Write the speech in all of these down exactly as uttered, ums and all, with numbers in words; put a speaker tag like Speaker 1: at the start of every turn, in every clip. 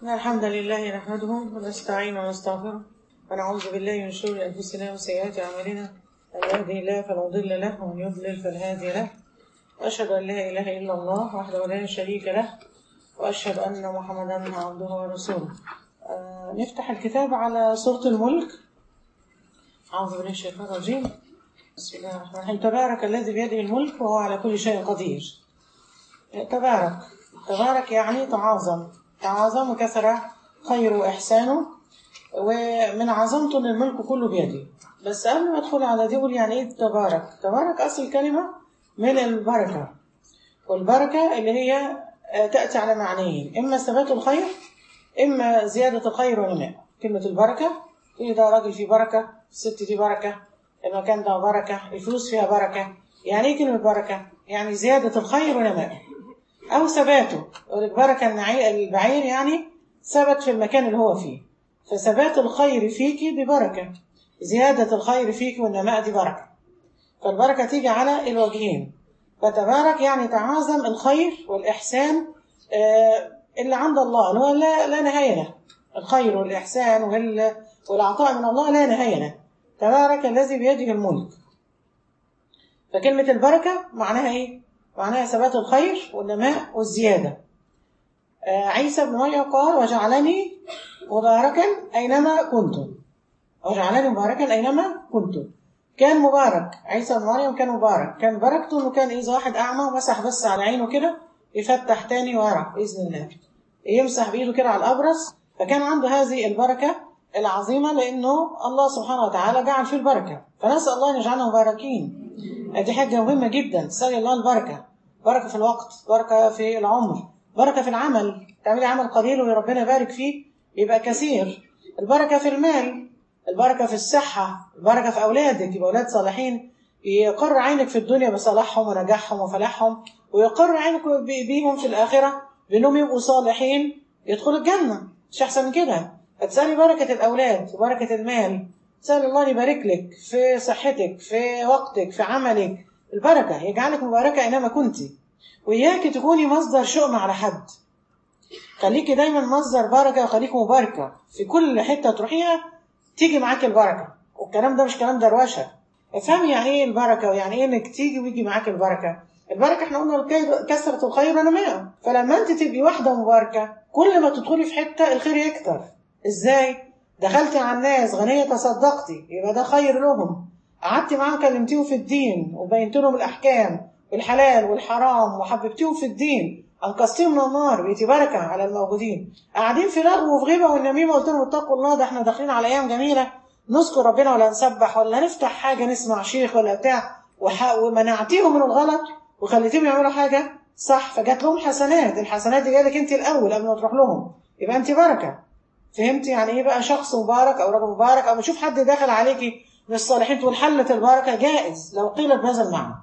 Speaker 1: إن الحمد لله نحمده ونستعين ونستغفره ونعوذ بالله من شرور أنفسنا وسيئات أعمالنا. من يهده الله فلا مضل له ومن يضلل فلا هادي له، وأشهد أن لا إله إلا الله وحده لا شريك له، وأشهد أن محمدا عبده ورسوله. آه نفتح الكتاب على سورة الملك. أعوذ بالله من الشيطان الرجيم. بسم الله الرحمن الرحيم. تبارك الذي بيده الملك وهو على كل شيء قدير. تبارك تبارك يعني تعاظم تعاظم وكثر خير وإحسانه، ومن عظمته أن الملك كله بيده. بس قبل ما أدخل على دي أقول يعني إيه تبارك. تبارك أصل الكلمة من البركة، والبركة اللي هي تأتي على معنيين: إما ثبات الخير، إما زيادة الخير ونماء. كلمة البركة تقول ده راجل فيه بركة، الست دي بركة، المكان ده بركة، الفلوس فيها بركة. يعني إيه كلمة بركة؟ يعني زيادة الخير ونماء أو ثباته. البركة البعير يعني ثبت في المكان اللي هو فيه، فثبات الخير فيك دي بركة، زيادة الخير فيك والنماء دي بركة. فالبركة تيجي على الوجهين. فتبارك يعني تعاظم الخير والإحسان اللي عند الله، اللي هو لا, لا نهاية له. الخير والإحسان والعطاء من الله لا نهاية له. تبارك الذي بيده الملك. فكلمة البركة معناها إيه؟ معناها ثبات الخير والنماء والزيادة. آه عيسى بن مريم قال: وجعلني مباركا أينما كنت. وجعلني مباركا أينما كنت. كان مبارك. عيسى بن مريم كان مبارك. كان بركته إنه كان إذا واحد أعمى ومسح بس على عينه كده يفتح تاني ويرى بإذن الله، يمسح بإيده كده على الأبرص. فكان عنده هذه البركة العظيمة، لأنه الله سبحانه وتعالى جعل فيه البركة. فنسأل الله أن يجعلنا مباركين. دي حاجة مهمة جدا. تسألي الله البركة، بركة في الوقت، بركة في العمر، بركة في العمل. تعملي عمل قليل وربنا يبارك فيه يبقى كثير. البركة في المال، البركة في الصحة، البركة في أولادك، يبقى أولاد صالحين يقر عينك في الدنيا بصلاحهم ونجاحهم وفلاحهم، ويقر عينك بيهم في الآخرة بأنهم يبقوا صالحين يدخلوا الجنة. مش أحسن من كده. فتسألي بركة الأولاد وبركة المال. تسأل الله يبارك لك في صحتك، في وقتك، في عملك. البركة يجعلك مباركة أينما كنت. وإياك تكوني مصدر شؤم على حد. خليكي دايما مصدر بركة، وخليكي مباركة في كل حتة تروحيها تيجي معاك البركة. والكلام ده مش كلام دروشة. افهمي يعني ايه البركة، ويعني ايه انك تيجي ويجي معاك البركة. البركة احنا قلنا كثرة الخير ونماء. فلما انت تبقي واحدة مباركة، كل ما تدخلي في حتة الخير يكتر. ازاي؟ دخلتي على الناس غنية تصدقتي، يبقى ده خير لهم. قعدتي معاهم كلمتيهم في الدين وبينت لهم الأحكام والحلال والحرام وحببتيهم في الدين، أنقذتيهم من النار، بقيتي بركة على الموجودين. قاعدين في لغو وفي غيبة والنميمة، قلت لهم اتقوا الله، ده احنا داخلين على أيام جميلة نذكر ربنا ولا نسبح ولا نفتح حاجة نسمع شيخ ولا بتاع، ومنعتيهم من الغلط وخليتيهم يعملوا حاجة صح، فجات لهم حسنات. الحسنات دي جالك انت الأول قبل ما تروح لهم، يبقى انت بركة. فهمت يعني ايه بقى شخص مبارك او رجل مبارك؟ او بتشوف حد داخل عليكي من الصالحين تقول حلت البركه، جائز لو قيلت بهذا المعنى.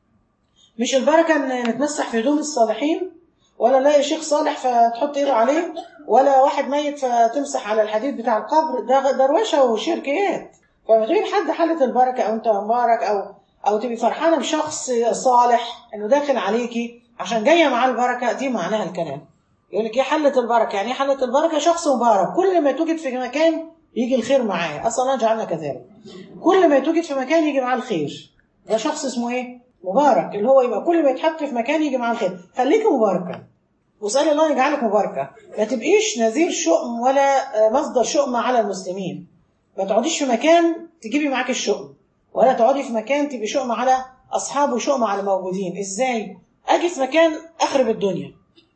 Speaker 1: مش البركه ان نتمسح في هدوم الصالحين، ولا نلاقي شيخ صالح فتحط ايده عليه، ولا واحد ميت فتمسح على الحديد بتاع القبر. ده دروشه وشركيات. فما تقولي حد حلت البركه او انت مبارك، او او تبقي فرحانه بشخص صالح انه داخل عليكي عشان جايه معاه البركه، دي معناها الكلام. يقول لك ايه حلت البركه؟ يعني ايه حلت البركه؟ شخص مبارك، كل ما توجد في مكان يجي الخير معاه. اصلا الله جعلنا كذلك، كل ما توجد في مكان يجي معاه الخير. ده شخص اسمه ايه؟ مبارك. اللي هو يبقى كل ما يتحط في مكان يجي معاه الخير. خليكي مباركه واسالي الله يجعلك مباركه. ما تبقيش نذير شؤم ولا مصدر شؤم على المسلمين. ما تقعديش في مكان تجيبي معاك الشؤم، ولا تقعدي في مكان تبقي شؤم على اصحاب وشؤم على الموجودين. ازاي؟ اجي في مكان اخرب الدنيا،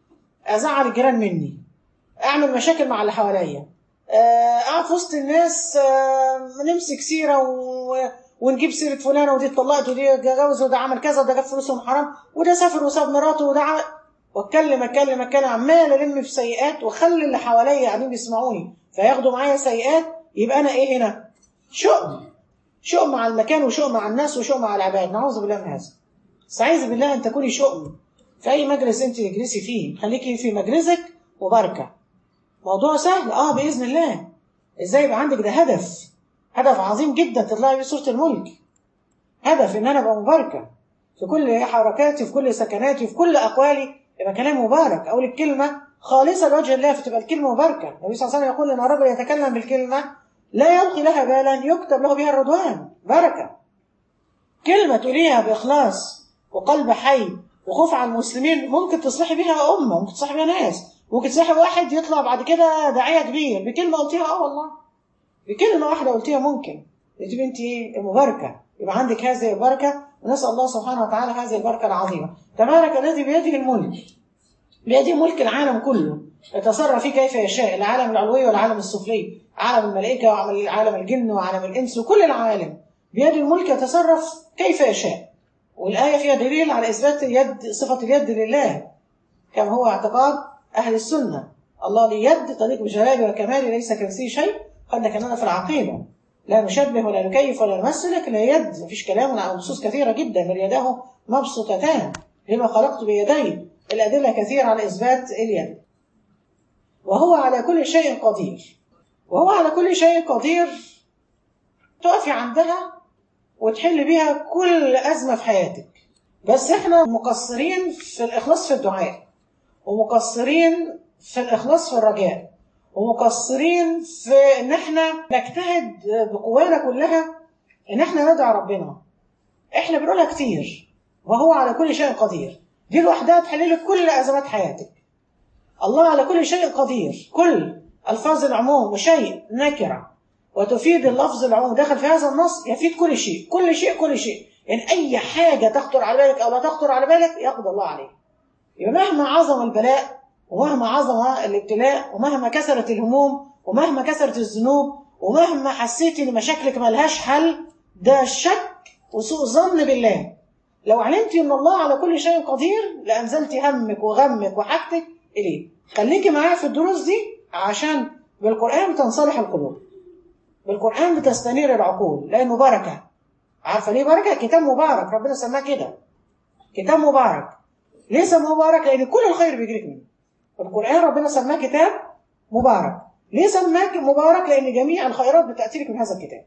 Speaker 1: ازعل الجيران مني، اعمل مشاكل مع اللي حواليا، اقعد في وسط الناس نمسك سيره و... ونجيب سيره فلانه ودي اتطلقت ودي اتجوز وده عمل كذا وده جاب فلوسهم حرام وده سافر وساب مراته وده عمل، واتكلم اتكلم اتكلم عمال الم في سيئات، واخلي اللي حواليا قاعدين بيسمعوني فياخدوا معايا سيئات. يبقى انا ايه هنا؟ شؤم. شؤم مع المكان وشؤم مع الناس وشؤم مع العباد. نعوذ بالله من هذا. استعيذ بالله ان تكوني شؤم في أي مجلس أنت تجلسي فيه. خليكي في مجلسك مباركة. موضوع سهل اه بإذن الله. إزاي يبقى عندك ده هدف، هدف عظيم جدا تطلعي بيه سورة الملك. هدف إن أنا أبقى مباركة في كل حركاتي، في كل سكناتي، في كل أقوالي، يبقى كلام مبارك. أقول الكلمة خالصة لوجه الله، فتبقى الكلمة مباركة. النبي صلى الله عليه وسلم يقول إن الرجل يتكلم بالكلمة لا يلقي لها بالا يكتب له بها الرضوان، بركة. كلمة تقوليها بإخلاص وقلب حي وخوف على المسلمين ممكن تصلحي بها أمة، ممكن تصلحي بها ناس، ممكن تصلحي واحد يطلع بعد كده داعية كبير بكلمة قلتيها. اه والله بكلمة واحدة قلتيها ممكن تجيب انت المباركة، يبقى عندك هذه البركة. ونسأل الله سبحانه وتعالى هذه البركة العظيمة. تبارك الذي بيده الملك، بيده ملك العالم كله، يتصرف فيه كيف يشاء، العالم العلوي والعالم السفلي، عالم الملائكة وعالم الجن وعالم الإنس وكل العالم بيد الملك يتصرف كيف يشاء. والآية فيها دليل على إثبات اليد، صفة اليد لله، كما هو اعتقاد أهل السنة. الله ليه يد تليق بجلاله وكماله، ليس كمثله شيء. قلنا كأننا في العقيدة لا نشبه ولا نكيف ولا نمثل، لكن اليد مفيش كلام عن نصوص كثيرة جدا، من يداه مبسوطتان لما خلقت بيدي، الأدلة كثيرة على إثبات اليد. وهو على كل شيء قدير، وهو على كل شيء قدير تقفي عندها وتحل بيها كل أزمة في حياتك. بس احنا مقصرين في الإخلاص في الدعاء، ومقصرين في الإخلاص في الرجاء، ومقصرين في ان احنا نجتهد بقوانا كلها ان احنا ندعو ربنا. احنا بنقولها كتير، وهو على كل شيء قدير، دي لوحدها تحل لك كل ازمات حياتك. الله على كل شيء قدير، كل الفاظ العموم وشيء نكره وتفيد اللفظ العموم داخل في هذا النص يفيد كل شيء، كل شيء كل شيء. يعني اي حاجه تخطر على بالك او لا تخطر على بالك يقضي الله عليه. يبقى مهما عظم البلاء ومهما عظم الابتلاء ومهما كثرت الهموم ومهما كثرت الذنوب ومهما حسيتي ان مشاكلك ملهاش حل، ده شك وسوء ظن بالله. لو علمتي ان الله على كل شيء قدير لانزلتي همك وغمك وحاجتك اليه. خليكي معايا في الدروس دي عشان بالقرآن بتنصلح القلوب، بالقرآن بتستنير العقول، لانه بركه. عارفه ليه بركه؟ كتاب مبارك، ربنا سماه كده كتاب مبارك. ليه سماه مبارك؟ لان كل الخير بيجيلك منه. القرآن ربنا سماه كتاب مبارك. ليه سماه مبارك؟ لأن جميع الخيرات بتأتي لك من هذا الكتاب.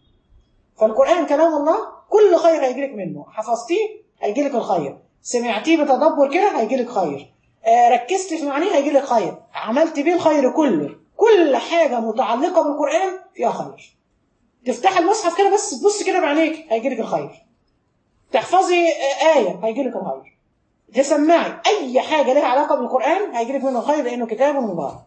Speaker 1: فالقرآن كلام الله، كل خير هيجيلك منه. حفظتيه هيجيلك الخير، سمعتيه بتدبر كده هيجيلك خير، آه ركزت في معنيه هيجيلك خير، عملت بيه الخير كله. كل حاجة متعلقة بالقرآن فيها خير. تفتح المصحف كده بس تبص كده بعينيك هيجيلك الخير. تحفظي آه آية هيجيلك الخير. تسمعي أي حاجة لها علاقة بالقرآن هيجيلك منه خير، لأنه كتاب مبارك.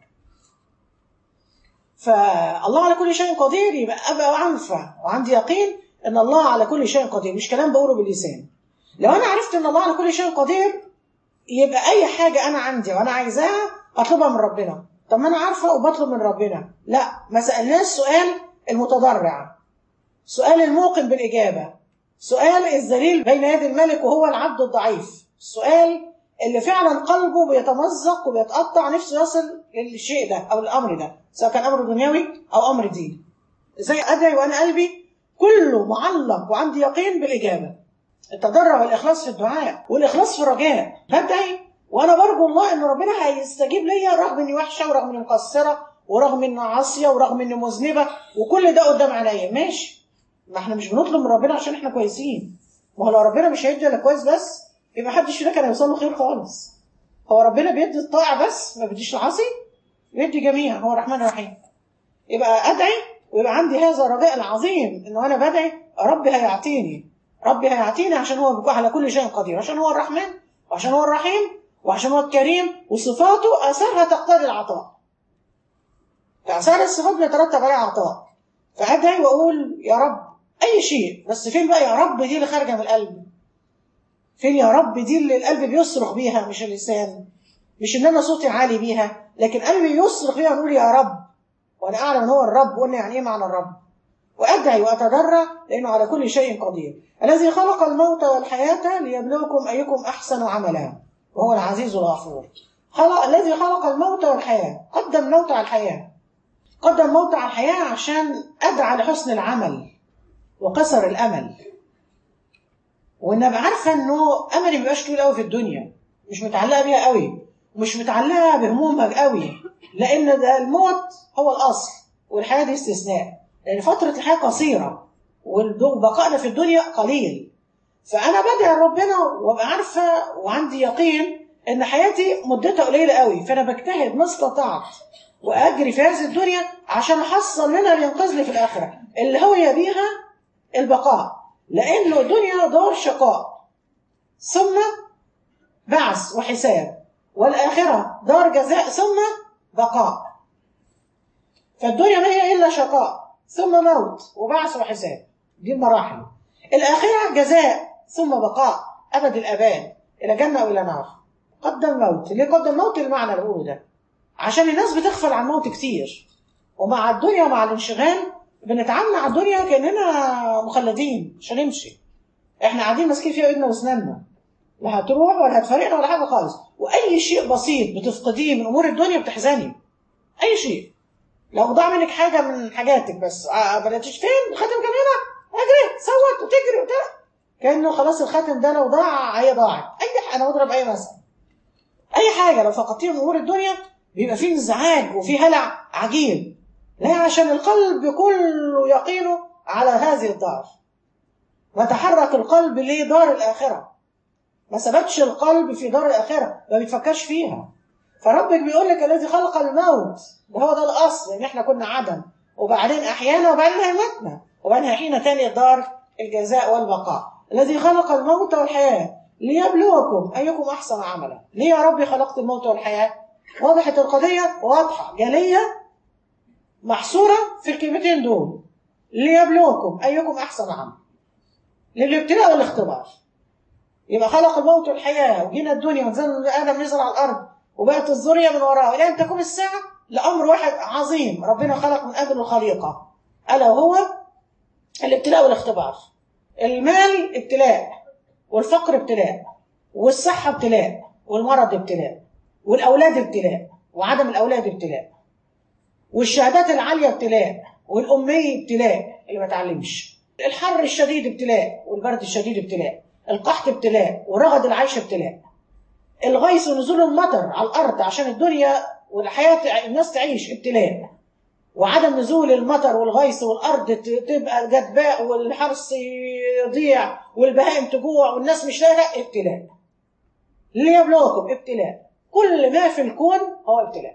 Speaker 1: فالله على كل شيء قدير، يبقى أبقى عارفة وعندي يقين أن الله على كل شيء قدير، مش كلام بقوله باللسان. لو أنا عرفت أن الله على كل شيء قدير يبقى أي حاجة أنا عندي وأنا عايزاها أطلبها من ربنا. طب ما أنا عارفة وبطلب من ربنا، لا ما سألناش سؤال المتضرع، سؤال الموقن بالإجابة، سؤال الذليل بين يدي الملك وهو العبد الضعيف، السؤال اللي فعلا قلبه بيتمزق وبيتقطع نفسه يصل للشيء ده أو الأمر ده، سواء كان أمر دنيوي أو أمر ديني. زي أدعي وأنا قلبي كله معلق وعندي يقين بالإجابة. التضرع والإخلاص في الدعاء والإخلاص في الرجاء. بدعي وأنا برجو الله إن ربنا هيستجيب ليا رغم إني وحشة ورغم إني مقصرة ورغم إني عاصية ورغم إني مذنبة وكل ده قدام عينيا. ماشي، ما إحنا مش بنطلب من ربنا عشان إحنا كويسين. ما هو لو ربنا مش هيدي إلا كويس بس يبقى محدش فينا كان هيوصل له خير خالص. هو ربنا بيدي الطائع بس، ما بيديش العاصي، بيدي جميعا، هو الرحمن الرحيم. يبقى أدعي ويبقى عندي هذا الرجاء العظيم إنه أنا بدعي ربي هيعطيني، ربي هيعطيني عشان هو على كل شيء قدير، عشان هو الرحمن وعشان هو الرحيم وعشان هو الكريم، وصفاته أثرها تقتضي العطاء. فأثار الصفات بيترتب عليها عطاء. فأدعي وأقول يا رب أي شيء، بس فين بقى يا رب دي اللي خارجة من القلب؟ فين يا رب دي اللي القلب بيصرخ بيها مش اللسان؟ مش إن أنا صوتي عالي بيها، لكن قلبي يصرخ بيها ونقول يا رب، وأنا أعلم أن هو الرب، وقلنا يعني إيه معنى الرب. وأدعي وأتضرع لأنه على كل شيء قدير. الذي خلق الموت والحياة ليبلوكم أيكم أحسن عملا وهو العزيز الغفور. خلق الذي خلق الموت والحياة، قدم الموت على الحياة، قدم الموت على الحياة عشان أدعى لحسن العمل وقصر الأمل. وإن أبقى عارفة إنه أملي مبقاش طويل قوي في الدنيا، مش متعلقة بيها قوي ومش متعلقة بهمومها قوي، لأن ده الموت هو الأصل والحياة دي استثناء، لأن فترة الحياة قصيرة وبقائنا في الدنيا قليل. فأنا بدعي ربنا وأبقى عارفة وعندي يقين ان حياتي مدتها قليله قوي، فانا بجتهد ما استطعت واجري في هذه الدنيا عشان احصل منها اللي ينقذ لي في الاخره اللي هو يبيها البقاء، لانه الدنيا دار شقاء ثم بعث وحساب، والاخره دار جزاء ثم بقاء. فالدنيا ما هي الا شقاء ثم موت وبعث وحساب، دي المراحل. الاخره جزاء ثم بقاء ابد الاباد الى جنه او الى نار. قدم موت، ليه قدم موت؟ المعنى اللي بقوله ده عشان الناس بتغفل عن الموت كتير، ومع الدنيا ومع الانشغال بنتعامل مع الدنيا كاننا مخلدين مش هنمشي، احنا قاعدين ماسكين فيها ايدنا واسناننا، لا هتروح ولا هتفارقنا ولا حاجه خالص. واي شيء بسيط بتفقديه من امور الدنيا بتحزني، اي شيء لو ضاع منك حاجه من حاجاتك بس آه بلاتش فين الخاتم كان هنا، اجري صوت وتجري وتجري كانه خلاص الخاتم ده لو ضاع هي ضاعت. اي انا بضرب اي مثل، اي حاجه لو فقدتيها من امور الدنيا بيبقى فيه انزعاج وفيه هلع عجيب، ليه؟ عشان القلب كله يقينه على هذه الدار، وتحرك القلب لدار الاخره، ما ثبتش القلب في دار الاخره، ما بيتفكرش فيها. فربك بيقول لك الذي خلق الموت، ده هو ده الاصل، ان احنا كنا عدم وبعدين احيانا وبعدين امتنا وبعدين حين تاني دار الجزاء والبقاء. الذي خلق الموت والحياه ليبلوكم ايكم احسن عملا. ليه يا ربي خلقت الموت والحياه؟ وضحت القضيه، واضحه جليه محصوره في الكلمتين دول، ليبلوكم ايكم احسن عملا، للابتلاء والاختبار. يبقى خلق الموت والحياه وجينا الدنيا ونزل ادم نزل على الارض وبقت الذريه من وراه الى ان تقوم الساعه لامر واحد عظيم ربنا خلق من اجل الخليقه، الا وهو الابتلاء والاختبار. المال ابتلاء، والفقر ابتلاء، والصحه ابتلاء، والمرض ابتلاء، والاولاد ابتلاء، وعدم الاولاد ابتلاء، والشهادات العاليه ابتلاء، والاميه ابتلاء اللي ما تعلمش، الحر الشديد ابتلاء، والبرد الشديد ابتلاء، القحط ابتلاء، ورغد العيش ابتلاء، الغيث ونزول المطر على الارض عشان الدنيا والحياه الناس تعيش ابتلاء، وعدم نزول المطر والغيث والارض تبقى جدباء والحرث يضيع والبهائم تجوع والناس مش لاقيه ابتلاء. ليبلوكم ابتلاء، كل ما في الكون هو ابتلاء،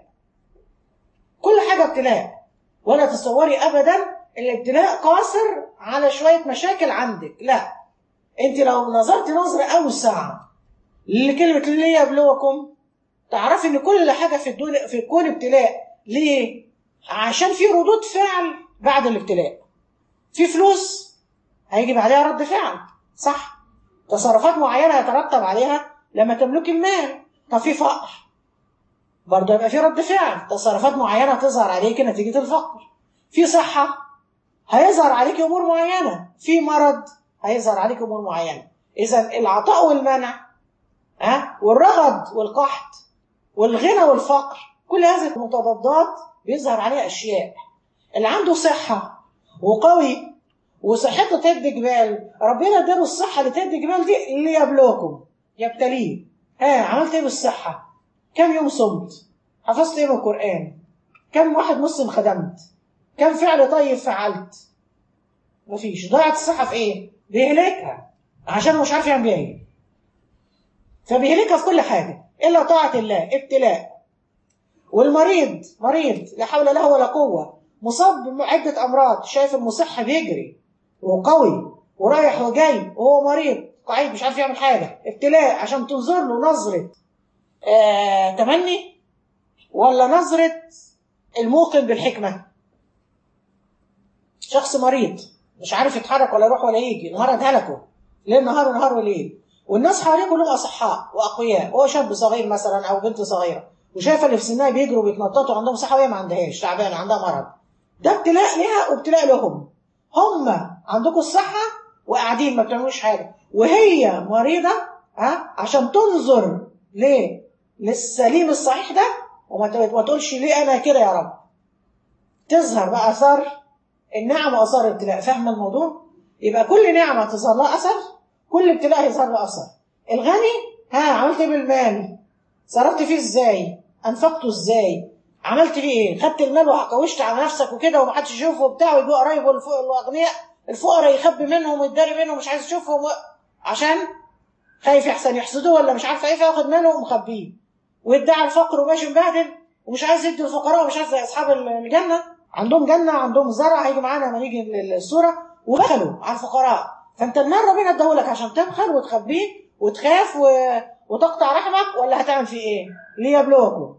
Speaker 1: كل حاجه ابتلاء. ولا تصوري ابدا الابتلاء قاصر على شويه مشاكل عندك، لا، انت لو نظرت نظره اوسع لكلمه ليبلوكم تعرفي ان كل حاجه في الدنيا في الكون ابتلاء. ليه؟ عشان في ردود فعل بعد الابتلاء. في فلوس هيجي بعدها رد فعل، صح؟ تصرفات معينه يترتب عليها لما تملكي المال. طب في فقر برضه يبقى في رد فعل، تصرفات معينه تظهر عليك نتيجه الفقر. في صحه هيظهر عليك امور معينه، في مرض هيظهر عليك امور معينه. اذا العطاء والمنع ها والرغد والقحط والغنى والفقر، كل هذه المتضادات بيظهر عليها اشياء. اللي عنده صحه وقوي وصحته تهد جبال، ربنا اداله الصحه اللي تهد جبال دي ليبلوكم، يبتليه. ها عملت ايه بالصحه؟ كم يوم صمت؟ حفظت ايه من القران؟ كم واحد مسلم خدمت؟ كم فعل طيب فعلت؟ مفيش. ضاعت الصحه في ايه؟ بيهلكها عشان مش عارف يعمل بيها ايه، فبيهلكها في كل حاجه الا طاعه الله، ابتلاء. والمريض مريض لا حول له ولا قوه، مصاب بعده امراض، شايف المصح بيجري وقوي ورايح وجاي وهو مريض قاعد مش عارف يعمل حاجه، ابتلاء عشان تنظر له نظره آه تمني ولا نظره الموقن بالحكمه. شخص مريض مش عارف يتحرك ولا يروح ولا يجي، المرض هلكه ليل نهار ونهار وليل، والناس حواليه كلهم اصحاء واقوياء، هو شاب صغير مثلا او بنت صغيره وشايفه اللي في سنها بيجروا وبيتنططوا عندهم صحه وهي ما عندهاش، تعبانه عندها مرض. ده ابتلاء ليها وابتلاء لهم. هم عندكم الصحه وقاعدين ما بتعملوش حاجه، وهي مريضه ها عشان تنظر ليه للسليم الصحيح ده وما تقولش ليه انا كده يا رب. تظهر بقى اثار النعم واثار الابتلاء. فاهمه الموضوع؟ يبقى كل نعمه تظهر لها اثر، كل ابتلاء يظهر له اثر. الغني ها عملت ايه بالمال؟ صرفت فيه ازاي؟ انفقته ازاي؟ عملت فيه ايه؟ خدت المال وحكوشت على نفسك وكده ومحدش يشوفه وبتاع، ويجوا قرايبه الاغنياء الفقراء يخبي منهم ويداري منهم مش عايز يشوفهم و... عشان خايف يحسن يحسدوه ولا مش عارفه ايه، فياخد ماله ومخبيه، ويدعي الفقر وماشي مبهدل ومش عايز يدي الفقراء ومش عايز زي اصحاب الجنه، عندهم جنه عندهم زرع، هيجي معانا لما نيجي الصوره، وبخلوا على الفقراء. فانت المال ربنا اداهولك عشان تبخل وتخبيه وتخاف و... وتقطع رحمك، ولا هتعمل فيه ايه؟ ليبلوكم.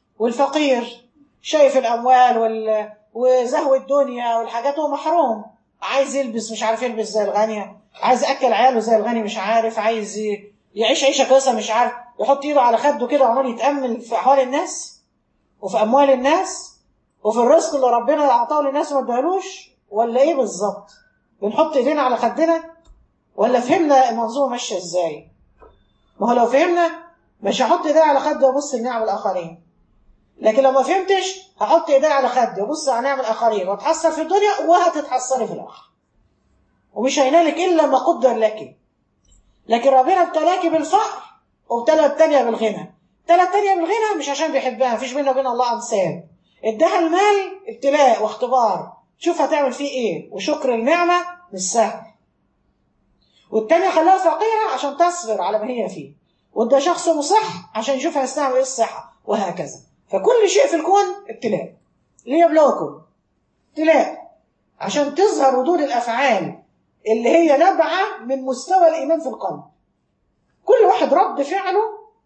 Speaker 1: والفقير شايف الاموال وال... وزهو الدنيا والحاجات، هو محروم، عايز يلبس مش عارف يلبس زي الغني، عايز ياكل عياله زي الغني مش عارف، عايز يعيش عيشه كويسه مش عارف، يحط ايده على خده كده وعمال يتامل في احوال الناس وفي اموال الناس وفي الرزق اللي ربنا اعطاه للناس وما اداهالوش، ولا ايه بالظبط؟ بنحط ايدينا على خدنا ولا فهمنا المنظومه ماشيه ازاي؟ ما هو لو فهمنا مش هحط ايدي على خدي وابص لنعم الاخرين، لكن لو ما فهمتش هحط ايدي على خدي وابص على نعم الاخرين واتحسر في الدنيا وهتتحسري في الاخره، ومش هينالك الا ما قدر لك. لكن ربنا ابتلاكي بالفقر وابتلى التانية بالغنى، ابتلى التانية بالغنى مش عشان بيحبها، مفيش بيننا وبين الله انساب، اداها المال ابتلاء واختبار، شوف هتعمل فيه ايه، وشكر النعمه مش سهل. والتانية خلاها فقيرة عشان تصبر على ما هي فيه، وده شخص مصح عشان يشوف هيستعمل ايه الصحة، وهكذا. فكل شيء في الكون ابتلاء، ليبلوكم، ابتلاء عشان تظهر ردود الافعال اللي هي نابعة من مستوى الايمان في القلب. كل واحد رد فعله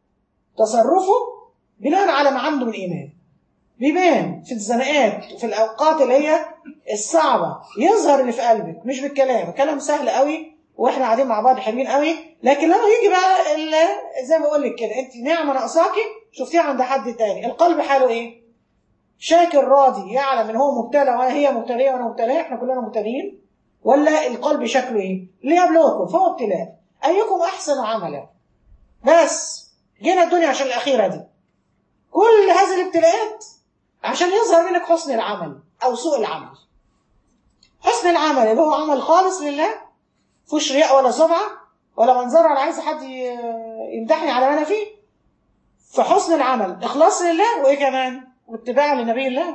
Speaker 1: تصرفه بناء على ما عنده من ايمان، بيبان في الزنقات وفي الاوقات اللي هي الصعبة، يظهر اللي في قلبك مش بالكلام، الكلام سهل قوي واحنا قاعدين مع بعض حلوين قوي، لكن لما يجي بقى زي ما بقول لك كده، انت نعمه ناقصاكي شفتيها عند حد تاني، القلب حاله ايه؟ شاكر راضي يعلم ان هو مبتلى وانا هي مبتليه وانا مبتليه، احنا كلنا مبتلين، ولا القلب شكله ايه؟ ليبلوكم، فهو ابتلاء ايكم احسن عملا. بس جينا الدنيا عشان الاخيره دي، كل هذه الابتلاءات عشان يظهر منك حسن العمل او سوء العمل. حسن العمل اللي هو عمل خالص لله، فيهوش رياء ولا سمعه ولا منظره ولا عايز حد يمدحني على ما انا فيه، فحسن العمل اخلاص لله، وايه كمان؟ واتباع لنبي الله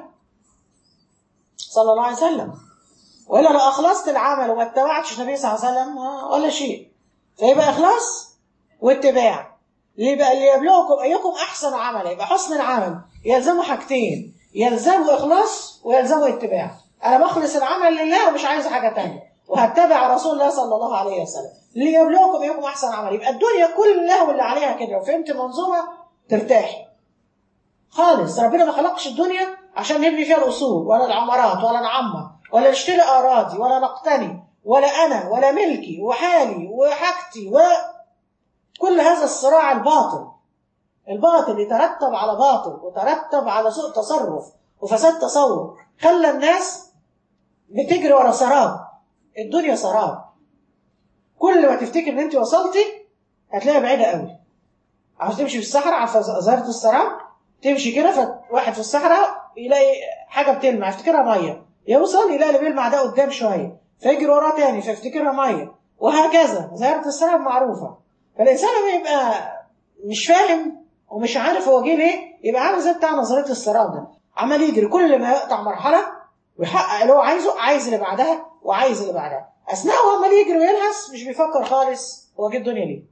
Speaker 1: صلى الله عليه وسلم. والا لو اخلصت العمل وما اتبعتش النبي صلى الله عليه وسلم ولا شيء، فيبقى اخلاص واتباع. يبقى ليبلوكم ايكم احسن عملا، يبقى حسن العمل يلزمه حاجتين، يلزمه اخلاص ويلزمه اتباع. انا بخلص العمل لله ومش عايز حاجه ثانيه، وهتبع رسول الله صلى الله عليه وسلم، ليبلوكم ايكم احسن عمل. يبقى الدنيا كلها واللي عليها كده، وفهمت المنظومه ترتاحي خالص. ربنا ما خلقش الدنيا عشان نبني فيها الاصول ولا العمارات ولا نعمر ولا نشتري اراضي ولا نقتني ولا انا ولا ملكي وحالي وحاجتي، وكل هذا الصراع الباطل، الباطل يترتب على باطل وترتب على سوء تصرف وفساد تصور، خلى الناس بتجري ورا سراب. الدنيا سراب، كل ما تفتكر ان انت وصلتي هتلاقيها بعيده قوي. عاوز تمشي في الصحراء، عارفه ظاهره السراب، تمشي كده فواحد في الصحراء يلاقي حاجه بتلمع يفتكرها ميه، يوصل يلاقي اللي بيلمع ده قدام شويه فيجري وراه تاني فيفتكرها ميه، وهكذا. ظاهره السراب معروفه. فالانسان لما يبقى مش فاهم ومش عارف هو جه ليه، يبقى عامل زي بتاع نظريه السراب ده، عمال يجري كل ما يقطع مرحله ويحقق اللي هو عايزه، عايز اللي بعدها وعايز اللي بعدها، اثناء هو عمال يجري ويلهس مش بيفكر خالص هو جه الدنيا ليه،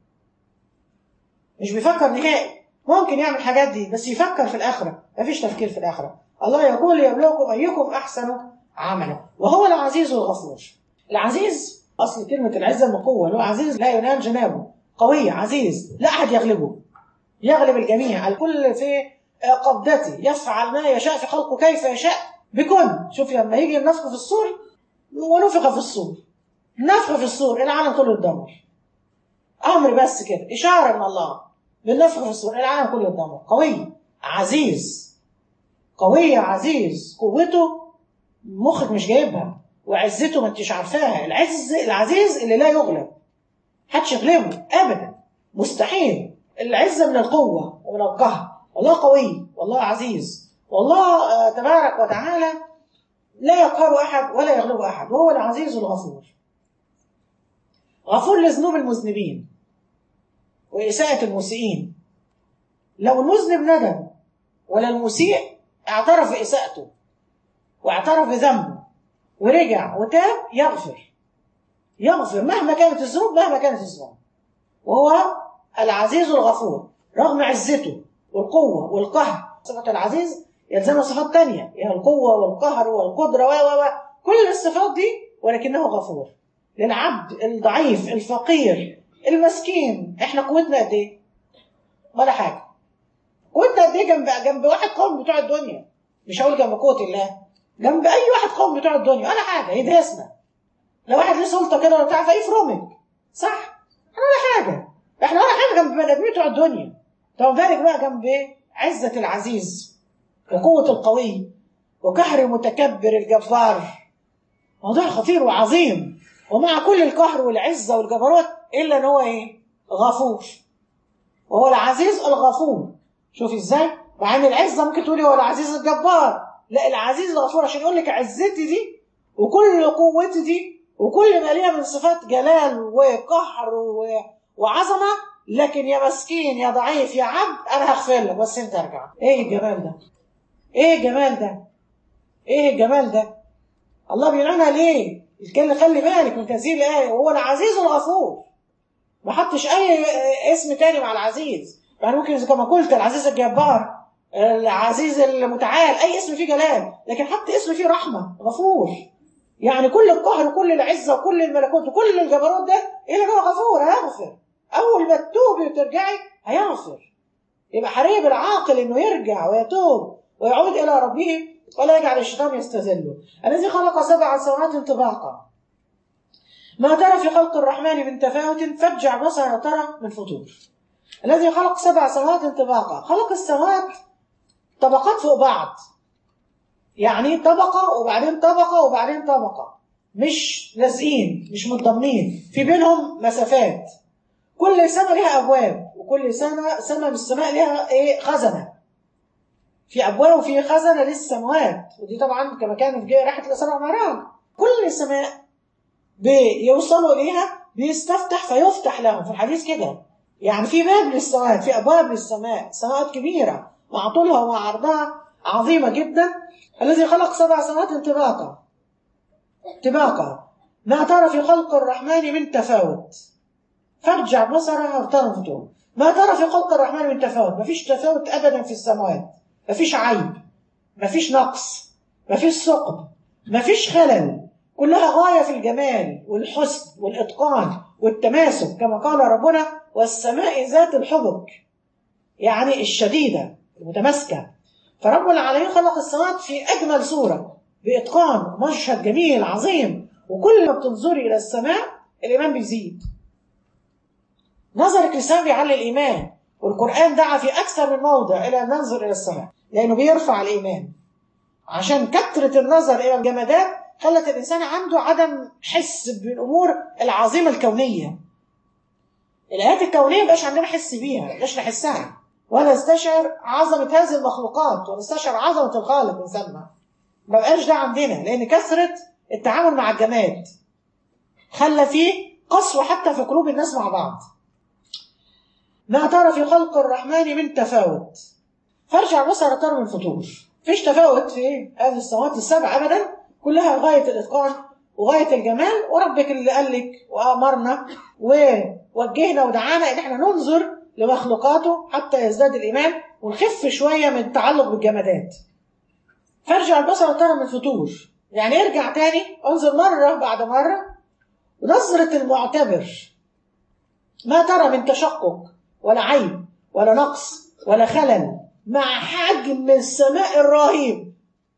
Speaker 1: مش بيفكر نهائي. ممكن يعمل حاجات دي بس يفكر في الاخره، مفيش تفكير في الاخره. الله يقول ليبلوكم ايكم احسن عملا وهو العزيز الغفور. العزيز اصل كلمه العزه من قوه، اللي هو عزيز لا ينال جنابه، قوي عزيز لا احد يغلبه، يغلب الجميع، الكل في قبضته، يفعل ما يشاء في خلقه كيف يشاء بكل. شوف لما يجي النفخ في الصور، ونفخ في الصور، نفخ في الصور العالم كله اتدمر، امر بس كده اشاره من الله بالنفخ في الصور العالم كله اتدمر. قوي عزيز، قوي عزيز، قوته مخك مش جايبها، وعزته ما انتش عارفاها. العز العزيز اللي لا يغلب، محدش يغلبه ابدا، مستحيل. العزه من القوه ومن القهر. والله قوي والله عزيز، والله تبارك وتعالى لا يقهر احد ولا يغلب احد، وهو العزيز الغفور. غفور لذنوب المذنبين وإساءة المسيئين. لو المذنب ندم ولا المسيء اعترف بإساءته واعترف بذنبه ورجع وتاب، يغفر، يغفر مهما كانت الذنوب، مهما كانت الذنوب. وهو العزيز الغفور، رغم عزته والقوة والقهر. صفة العزيز يلزمها صفات تانية، يعني القوة والقهر والقدرة و و كل الصفات دي، ولكنه غفور للعبد الضعيف الفقير المسكين. احنا قوتنا قد ايه؟ ولا حاجة. قوتنا قد ايه جنب جنب واحد قوم بتوع الدنيا؟ مش هقول جنب قوة الله، جنب اي واحد قوم بتوع الدنيا ولا حاجة، يدهسنا. لو واحد له سلطة كده ولا بتاع فيفرمك، صح؟ احنا ولا حاجة، احنا ولا حاجة جنب بني ادمين بتوع الدنيا. طب بالك بقى جنب ايه؟ عزة العزيز وقوة القوي وقهر المتكبر الجبار. موضوع خطير وعظيم، ومع كل القهر والعزة والجبروت إلا أن هو إيه؟ غفور، وهو العزيز الغفور. شوفي إزاي؟ مع أن العزة ممكن تقولي هو العزيز الجبار، لا، العزيز الغفور، عشان يقول لك عزتي دي وكل قوتي دي وكل ما ليها من صفات جلال وقهر وعظمة، لكن يا مسكين يا ضعيف يا عبد أنا هغفر لك بس أنت ارجع. إيه الجمال ده؟ إيه الجمال ده؟ إيه الجمال ده؟ الله بيقولنا ليه؟ الكلمة خلي بالك من تنزيل الآية، وهو العزيز الغفور. ما حطش أي اسم تاني مع العزيز، يعني ممكن كما قلت العزيز الجبار، العزيز المتعال، أي اسم فيه جلال، لكن حط اسم فيه رحمة، غفور. يعني كل القهر وكل العزة وكل الملكوت وكل الجبروت ده إلا هو غفور، هيغفر. أول ما تتوبي وترجعي هيغفر. يبقى حريب العاقل إنه يرجع ويتوب ويعود إلى ربه ولا يجعل الشيطان يستذله. الذي خلق سبع سماوات طباقا ما ترى في خلق الرحمن من تفاوت فارجع بصر ترى من فطور. الذي خلق سبع سماوات طباقا، خلق السماوات طبقات فوق بعض، يعني طبقة وبعدين طبقة وبعدين طبقة، مش لازقين مش متضمنين، في بينهم مسافات. كل سماء لها أبواب، وكل سماء سماء من السماء لها إيه؟ خزنة. في أبواب وفي خزنة للسماوات، ودي طبعا كما كان في رحلة الإسراء والمعراج. كل سماء بيوصلوا إليها بيستفتح فيفتح لهم في الحديث كده، يعني في باب للسماوات، في أبواب للسماء، سماوات كبيرة مع طولها ومع عرضها عظيمة جدا. الذي خلق سبع سماوات طباقا طباقا ما ترى في خلق الرحمن من تفاوت فارجع بصرها وتنظر. ما ترى في خلق الرحمن من تفاوت، مفيش تفاوت أبدا في السماوات، مفيش عيب، مفيش نقص، مفيش ثقب، مفيش خلل، كلها غاية في الجمال والحسن والإتقان والتماسك، كما قال ربنا والسماء ذات الحبك، يعني الشديدة المتماسكة. فرب العالمين خلق السماوات في أجمل صورة بإتقان، مشهد جميل عظيم، وكل ما بتنظري إلى السماء الإيمان بيزيد. نظرك للسماء بيعلي الإيمان، والقرآن دعا في أكثر من موضع إلى أن ننظر إلى السماء لأنه بيرفع الإيمان. عشان كثرة النظر إلى الجمادات خلت الإنسان عنده عدم حس بالأمور العظيمة الكونية. الآيات الكونية مبقاش عندنا حس بيها، مبقاش نحسها ولا نستشعر عظمة هذه المخلوقات ولا نستشعر عظمة الخالق نسمى. مبقاش ده عندنا، لأن كثرة التعامل مع الجماد خلى فيه قسوة حتى في قلوب الناس مع بعض. ما ترى في خلق الرحمن من تفاوت فارجع بصر ترى من فطور. فيش تفاوت في هذه السماوات السبع أبدا، كلها غاية الإتقان وغاية الجمال. وربك اللي قال لك وأمرنا ووجهنا ودعانا إن احنا ننظر لمخلوقاته حتى يزداد الإيمان ونخف شوية من التعلق بالجمادات. فارجع البصر ترى من فطور، يعني ارجع تاني انظر مرة بعد مرة. ونظرة المعتبر ما ترى من تشقق ولا عيب ولا نقص ولا خلل مع حجم السماء الرهيب.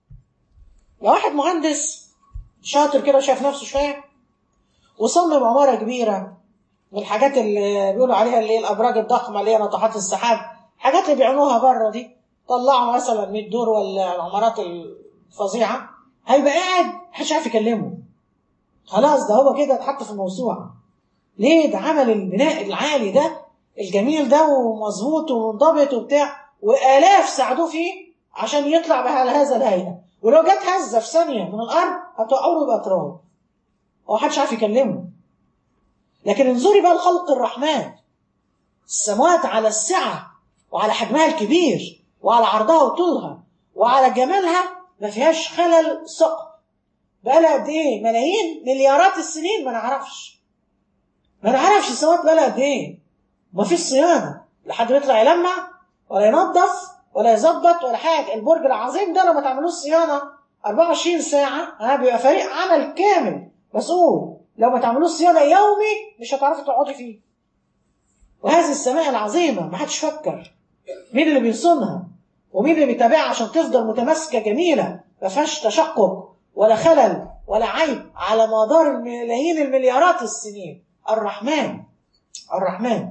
Speaker 1: لو واحد مهندس شاطر كده وشايف نفسه شوية وصمم عمارة كبيرة من الحاجات اللي بيقولوا عليها اللي هي الأبراج الضخمة اللي هي ناطحات السحاب، حاجات اللي بيعملوها بره دي، طلعوا مثلا مية دور ولا العمارات الفظيعة، هيبقى قاعد محدش عارف يكلمه. خلاص ده هو كده اتحط في الموسوعة. ليه؟ ده عمل البناء العالي ده الجميل ده ومظبوط ومنضبط وبتاع، وآلاف ساعدوه فيه عشان يطلع بهذا هذا الهيئة. ولو جت هزة في ثانية من الأرض هتوقعه يبقى تراب ومحدش عارف يكلمه. لكن انظري بقى لخلق الرحمن، السماوات على السعة وعلى حجمها الكبير وعلى عرضها وطولها وعلى جمالها ما فيهاش خلل ثقب. بقى لها قد ايه؟ ملايين مليارات السنين ما نعرفش ما نعرفش السماوات بقى لها قد ايه. ما فيش صيانه، لحد ما يطلع يلمع ولا ينظف ولا يظبط ولا حاجه. البرج العظيم ده لو ما تعملوش صيانه أربعة وعشرين ساعه ها بيبقى فريق عمل كامل مسؤول. لو ما تعملوش صيانه يومي مش هتعرفي تقعدي فيه. وهذه السماء العظيمه ما حدش فكر مين اللي بيصونها ومين اللي بيتابعها عشان تفضل متماسكه جميله ما فيهاش تشقق ولا خلل ولا عيب على مدار الملايين المليارات السنين. الرحمن الرحمن.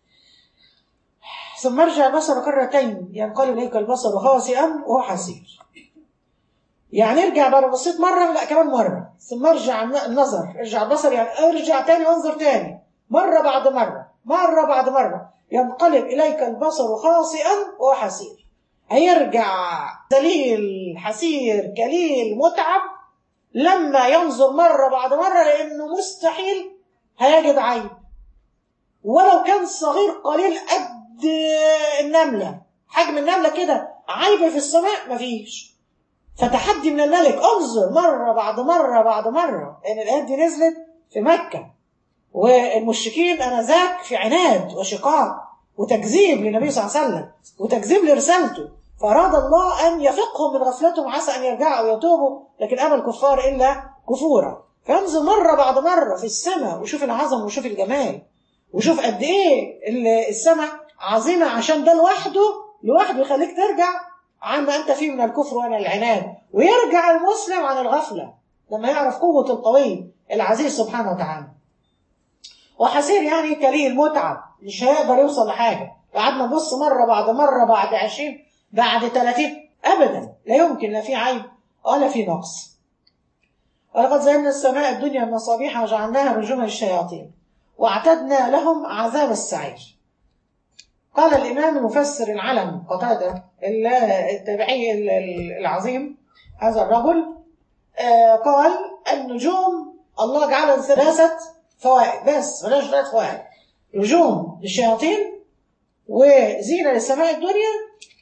Speaker 1: ثم ارجع البصر كرتين ينقلب اليك البصر خاسئا وهو حسير. يعني ارجع بقى بصيت مره لا كمان مره، ثم ارجع النظر، ارجع البصر يعني ارجع تاني وانظر تاني مره بعد مره مره بعد مره، ينقلب اليك البصر خاسئا وهو حسير. هيرجع ذليل حسير كليل متعب لما ينظر مره بعد مره، لانه مستحيل هيجد عيب ولو كان صغير قليل قد النمله، حجم النمله كده، عيب في السماء مفيش. فتحدي من الملك انظر مره بعد مره بعد مره، لان الايات دي نزلت في مكه والمشركين انذاك في عناد وشقاق وتكذيب للنبي صلى الله عليه وسلم وتكذيب لرسالته، فاراد الله ان يفقهم من غفلتهم عسى ان يرجعوا ويتوبوا، لكن ابى الكفار الا كفورا. فينظر مره بعد مره في السماء وشوف العظمه وشوف الجمال وشوف قد ايه السماء عظيمه، عشان ده لوحده لوحده يخليك ترجع عما انت فيه من الكفر ومن العناد، ويرجع المسلم عن الغفله لما يعرف قوه القوي العزيز سبحانه وتعالى. وحسير يعني كليل متعب مش هيقدر يوصل لحاجه. قعدنا نبص مره بعد مره بعد عشرين بعد ثلاثين ابدا لا يمكن لا في عيب ولا في نقص. ولقد زينا السماء الدنيا بمصابيح وجعلناها رجوما للشياطين واعتدنا لهم عذاب السعير. قال الإمام المفسر العلم قتادة التابعي العظيم هذا الرجل قال النجوم الله جعل ثلاثة فوائد بس ملاش ثلاث فوائد: نجوم للشياطين وزينة للسماء الدنيا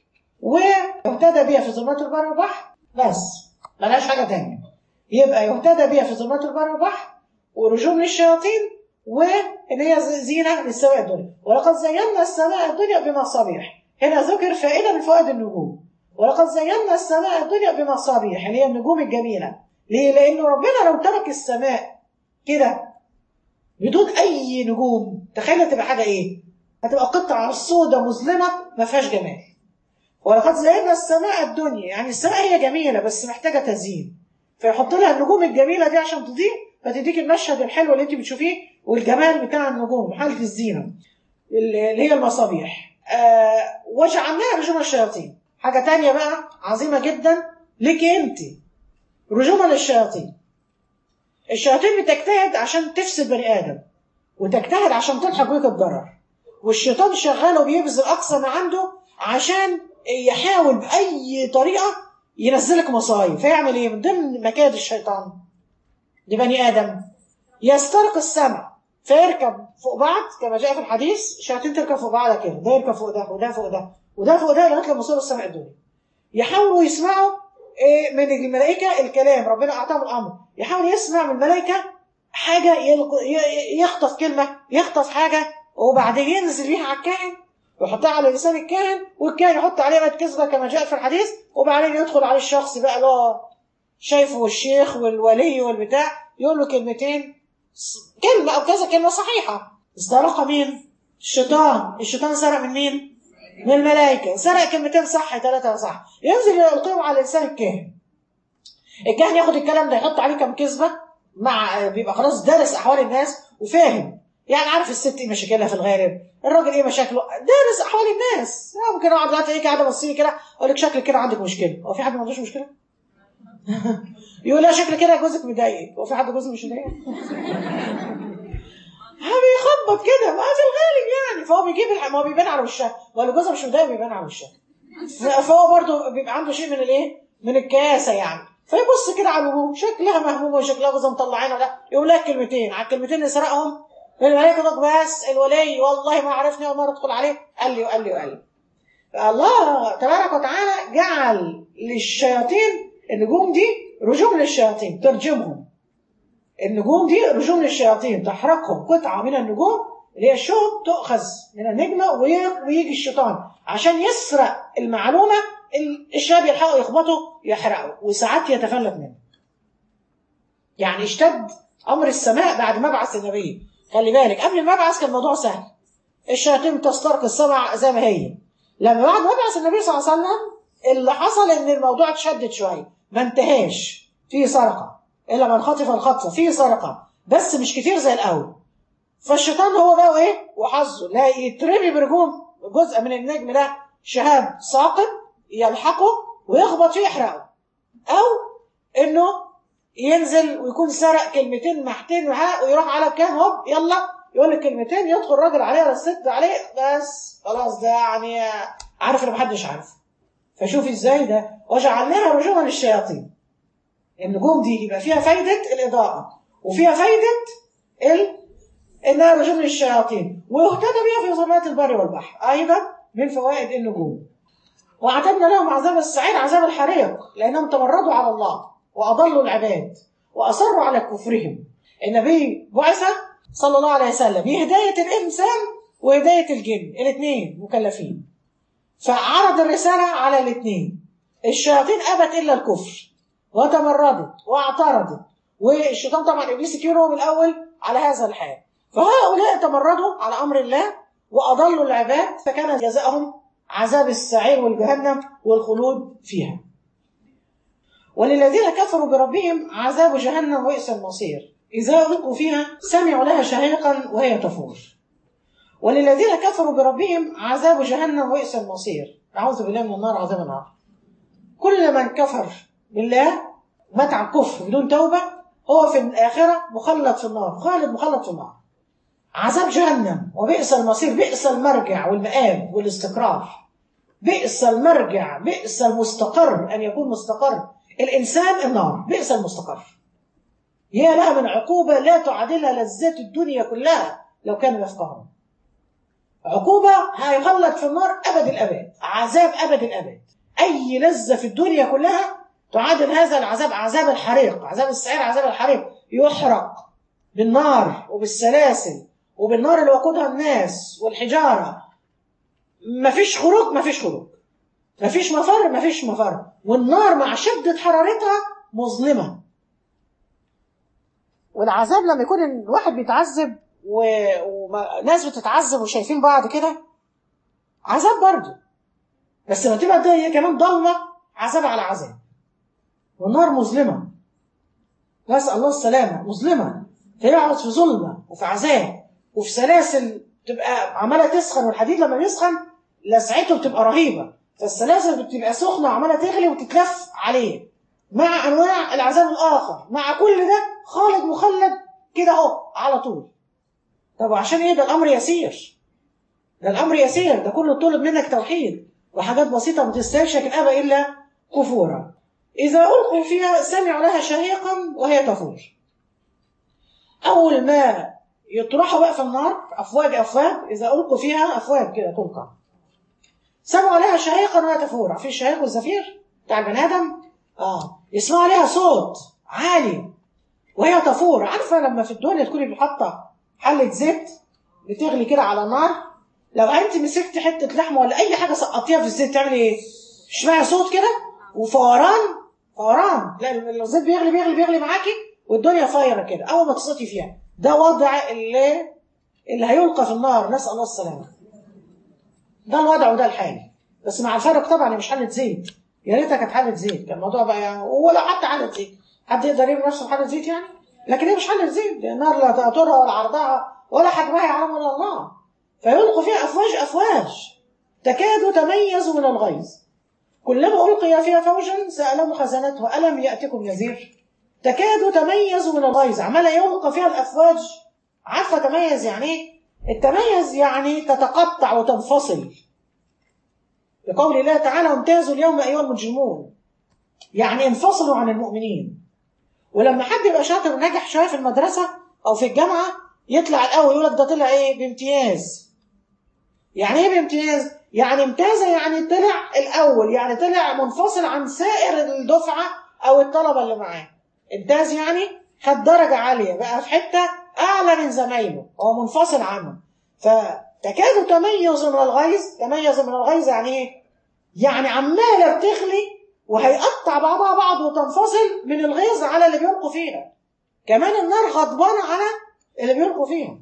Speaker 1: ويهتدى بها في ظلمات البر والبحر، بس ملاش حاجة تانية. يبقى يهتدى بها في ظلمات البر والبحر ورجوم للشياطين وإن هي زينة للسماء الدنيا. ولقد زينا السماء الدنيا بمصابيح، هنا ذكر فائدة من فوائد النجوم. ولقد زينا السماء الدنيا بمصابيح اللي هي النجوم الجميلة. ليه؟ لأنه ربنا لو ترك السماء كده بدون أي نجوم تخيل تبقى حاجة إيه؟ هتبقى قطعة سودة مظلمة ما فيهاش جمال. ولقد زينا السماء الدنيا يعني السماء هي جميلة بس محتاجة تزيين، فيحط لها النجوم الجميلة دي عشان تضيء فتديك المشهد الحلو اللي انت بتشوفيه والجمال بتاع النجوم حالة الزينة اللي هي المصابيح. آه وجعلناها رجوما الشياطين. حاجة تانية بقى عظيمة جدا لك انت، رجوما للشياطين. الشياطين بتجتهد عشان تفسد بني آدم وتجتهد عشان تلحق بيك الضرر، والشيطان شغال وبيبذل أقصى ما عنده عشان يحاول بأي طريقة ينزلك مصايب. فيعمل ايه من ضمن مكائد الشيطان لبني آدم؟ يسترق السمع فيركب فوق بعض كما جاء في الحديث، الشياطين تركب فوق بعض كده، ده يركب فوق ده وده فوق ده وده فوق ده لغايه لما يوصلوا السماء الدنيا. يحاولوا يسمعوا من الملائكه الكلام، ربنا اعطاهم الامر، يحاول يسمع من الملائكه حاجه، يخطف كلمه يخطف حاجه وبعدين ينزل بيها على الكاهن ويحطها على لسان الكاهن، والكاهن يحط عليها ماء كذبه كما جاء في الحديث، وبعدين يدخل على الشخص بقى اللي هو شايفه الشيخ والولي والبتاع يقول له كلمتين، كلمة أو كذا كلمة صحيحة. استرق مين؟ الشيطان. الشيطان سرق من مين؟ من الملائكة. سرق كلمتين صح ثلاثة صح، ينزل يلقيهم على لسان الكاهن. الكاهن ياخد الكلام ده يحط عليه كم كذبة، مع بيبقى خلاص دارس أحوال الناس وفاهم، يعني عارف الست ايه مشاكلها في الغالب، الراجل ايه مشاكله، دارس أحوال الناس. ممكن اقعد دلوقتي ايه قاعدة بصيلي كده اقول لك شكلك كده عندك مشكلة، هو في حد ما عندوش مشكلة؟ يقول لا شكل كده جوزك مضايقك، هو في حد جوزه مش مضايقك؟ بيخبط كده ما في الغالب يعني، فهو بيجيب الح... ما هو بيبان على وشها، ولا جوزها مش مضايق بيبان على وشها، فهو برضه بيبقى عنده شيء من الايه؟ من الكياسه يعني، فيبص كده على الوجوه شكلها مهمومه وشكلها جوزها مطلعينها، ده يقول لها كلمتين، على الكلمتين يسرقهم الملائكه تقول بس الولي والله ما عرفني اول مره ادخل عليه قال لي وقال لي وقال لي. فالله تبارك وتعالى جعل للشياطين النجوم دي رجوم للشياطين ترجمهم. النجوم دي رجوم للشياطين تحرقهم، قطعة من النجوم اللي هي الشهب تؤخذ من النجمة ويجي الشيطان عشان يسرق المعلومة، الشاب يلحقه يخبطه يحرقه وساعات يتفلت منه. يعني اشتد أمر السماء بعد مبعث النبي. خلي بالك قبل المبعث كان الموضوع سهل، الشياطين تسترق السبع زي ما هي. لما بعد مبعث النبي صلى الله عليه وسلم اللي حصل ان الموضوع اتشدد شويه، ما انتهاش، فيه سرقه الا من خطف الخطفه، فيه سرقه بس مش كتير زي الاول. فالشيطان هو بقى ايه وحظه، لا يترمي برجوم جزء من النجم ده شهاب ساقط يلحقه ويخبط فيه يحرقه، او انه ينزل ويكون سرق كلمتين محتين ويروح على كام هوب يلا يقول لك كلمتين، يدخل راجل عليه ولا الست عليه بس خلاص، ده يعني عارف ان محدش عارفه. فشوفي ازاي ده وجعلناها رجوما للشياطين. النجوم دي يبقى فيها فايده الاضاءه وفيها فايده ال انها رجوم للشياطين، ويهتدى بها في ظلمات البر والبحر. ايضا من فوائد النجوم. واعتدنا لهم عذاب السعير، عذاب الحريق، لانهم تمردوا على الله واضلوا العباد واصروا على كفرهم. النبي بعث صلى الله عليه وسلم بهدايه الانسان وهدايه الجن، الاثنين مكلفين، فعرض الرساله على الاثنين. الشياطين ابت الا الكفر وتمردت واعترضت، والشيطان طبعا ابليس كيرهم الاول على هذا الحال. فهؤلاء تمردوا على امر الله واضلوا العباد، فكان جزاؤهم عذاب السعير والجهنم والخلود فيها. وللذين كفروا بربهم عذاب جهنم وبئس المصير، إذا ألقوا فيها سمعوا لها شهيقا وهي تفور. وللذين كفروا بربهم عذاب جهنم وبئس المصير، أعوذ بالله من النار، عذاب النار. كل من كفر بالله مات عن كفر بدون توبة هو في الآخرة مخلد في النار، خالد مخلد في النار. عذاب جهنم وبئس المصير، بئس المرجع والمآب والاستقرار. بئس المرجع، بئس المستقر، أن يكون مستقر الإنسان النار، بئس المستقر. هي لها من عقوبة لا تعادلها لذات الدنيا كلها لو كانوا يفقهون. عقوبة هيخلد في النار أبد الأبد، عذاب أبد الأبد. أي لذة في الدنيا كلها تعادل هذا العذاب، عذاب الحريق، عذاب السعير، عذاب الحريق. يحرق بالنار وبالسلاسل وبالنار اللي وقودها الناس والحجارة. مفيش خروج، مفيش خروج، مفيش مفر، مفيش مفر. والنار مع شدة حرارتها مظلمة. والعذاب لما يكون الواحد بيتعذب وناس بتتعذب وشايفين بعض كده عذاب برضه، بس لما تبقى ده هي كمان ضلمة عذاب على عذاب. والنار مظلمة، نسأل الله السلامة، مظلمة، فيقعد في ظلمة وفي عذاب وفي سلاسل تبقى عمالة تسخن، والحديد لما يسخن لسعته بتبقى رهيبة، فالسلاسل بتبقى سخنة وعمالة تغلي وتتلف عليه، مع أنواع العذاب الآخر. مع كل ده خالد مخلد كده اهو على طول. طب عشان ايه؟ ده الأمر يسير، ده الأمر يسير، ده كله طلب منك توحيد وحاجات بسيطة ما تستاهلش، لكن أبى إلا كفورا. إذا ألقوا فيها سمعوا لها شهيقا وهي تفور. أول ما يطرحوا بقى في النار أفواج أفواج، إذا ألقوا فيها أفواج كده تلقى، سمعوا لها شهيقا وهي تفور. في الشهيق والزفير بتاع البني آدم، آه يسمعوا لها صوت عالي وهي تفور. عارفة لما في الدنيا تكوني بحطة حلة زيت بتغلي كده على النار، لو أنت مسكت حتة لحمة ولا أي حاجة سقطيها في الزيت تعمل إيه؟ تسمعي صوت كده وفوران، فوران، لا الزيت بيغلي بيغلي بيغلي معاكي والدنيا فايرة كده أول ما تصطي فيها. ده وضع اللي اللي هيلقى في النار، نسأل الله السلامة. ده الوضع وده الحال، بس مع الفرق طبعا مش حلة زيت. يا ريتها كانت حلة زيت، كان الموضوع بقى يعني، ولا حتى حلة زيت، حد يقدر يرمي نفسه بحلة زيت يعني؟ لكن هي مش حلة زيت، النار لا تقطرها ولا عرضها ولا حجمها يعلم الا الله. فيلقوا فيها أفواج أفواج تكاد تميز من الغيظ، كلما ألقي فيها فوجا سألهم خزنتها ألم يأتكم نذير. تكاد تميز من الغيظ، عمالة يلقى فيها الأفواج. عارفة تميز يعني ايه؟ التميز يعني تتقطع وتنفصل، لقول الله تعالى وامتازوا اليوم أيها المجرمون، يعني انفصلوا عن المؤمنين. ولما حد يبقى شاطر وناجح شوية في المدرسة أو في الجامعة يطلع الأول يقول لك ده طلع إيه؟ بامتياز. يعني إيه بامتياز؟ يعني امتاز، يعني طلع الأول، يعني طلع منفصل عن سائر الدفعة أو الطلبة اللي معاه. امتاز يعني خد درجة عالية، بقى في حتة أعلى من زمايله، هو منفصل عنه. فتكاد تميز من الغيظ. تميز من الغيظ يعني ايه؟ يعني عماله بتغلي وهيقطع بعضها بعض وتنفصل من الغيظ على اللي بيلقوا فيها. كمان النار غضبانه على اللي بيلقوا فيها.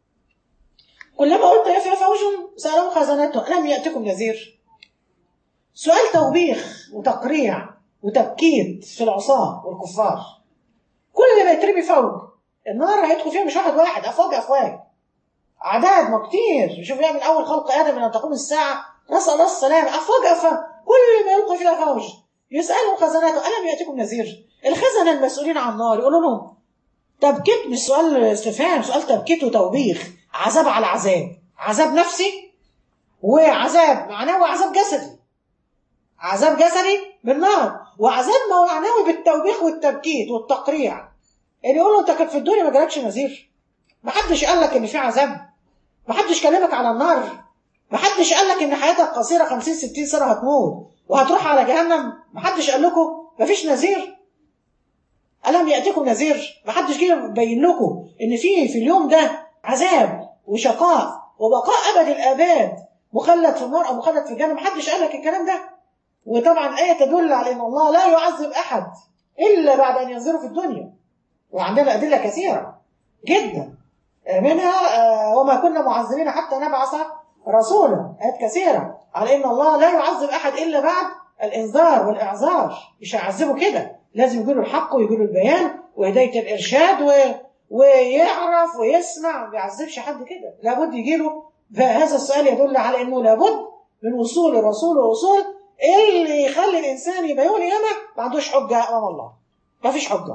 Speaker 1: كلما قلت يا فيها فوج سألهم خزنته ألم يأتكم نذير؟ سؤال توبيخ وتقريع وتبكيت في العصاة والكفار. كل ما يترمي فوج النار هيدخل فيها مش واحد واحد، أفواج أفواج، أعداد ما كتير. شوف من أول خلق آدم من أن تقوم الساعة نسأل الله السلامة، أفواج أفواج، كل ما يلقي فيها فوج يسألهم خزنته ألم يأتكم نذير؟ الخزنة المسؤولين عن النار يقولوا لهم تبكيت، مش سؤال استفهام، سؤال تبكيت وتوبيخ، عذاب على عذاب، عذاب نفسي وعذاب معنوي وعذاب جسدي. عذاب جسدي بالنار وعذاب معنوي بالتوبيخ والتبكيت والتقريع. اللي يقول له انت كنت في الدنيا ما جالكش نذير؟ ما حدش قال لك ان في عذاب؟ ما حدش كلمك على النار؟ ما حدش قال لك ان حياتك قصيره خمسين ستين سنه هتموت وهتروح على جهنم؟ ما حدش قال لكم ما فيش نذير؟ ألم يأتكم نذير؟ ما حدش جه يبين لكم ان في في اليوم ده عذاب وشقاء وبقاء ابد الاباد، مخلد في النار او مخلد في الجنه؟ ما حدش قال لك الكلام ده. وطبعا آية تدل على ان الله لا يعذب احد الا بعد ان ينذره في الدنيا. وعندنا ادله كثيره جدا منها وما كنا معذبين حتى نبعث رسولا، آيات كثيره على ان الله لا يعذب احد الا بعد الانذار والاعذار. مش هيعذبه كده، لازم يجيله الحق ويجيله البيان وهدايه الارشاد و... ويعرف ويسمع. ما بيعذبش حد كده، لابد يجيله. فهذا السؤال يدل على انه لابد من وصول الرسول ووصول اللي يخلي الانسان يبقى يوم القيامه ما عندوش حجه امام الله. ما فيش حجه.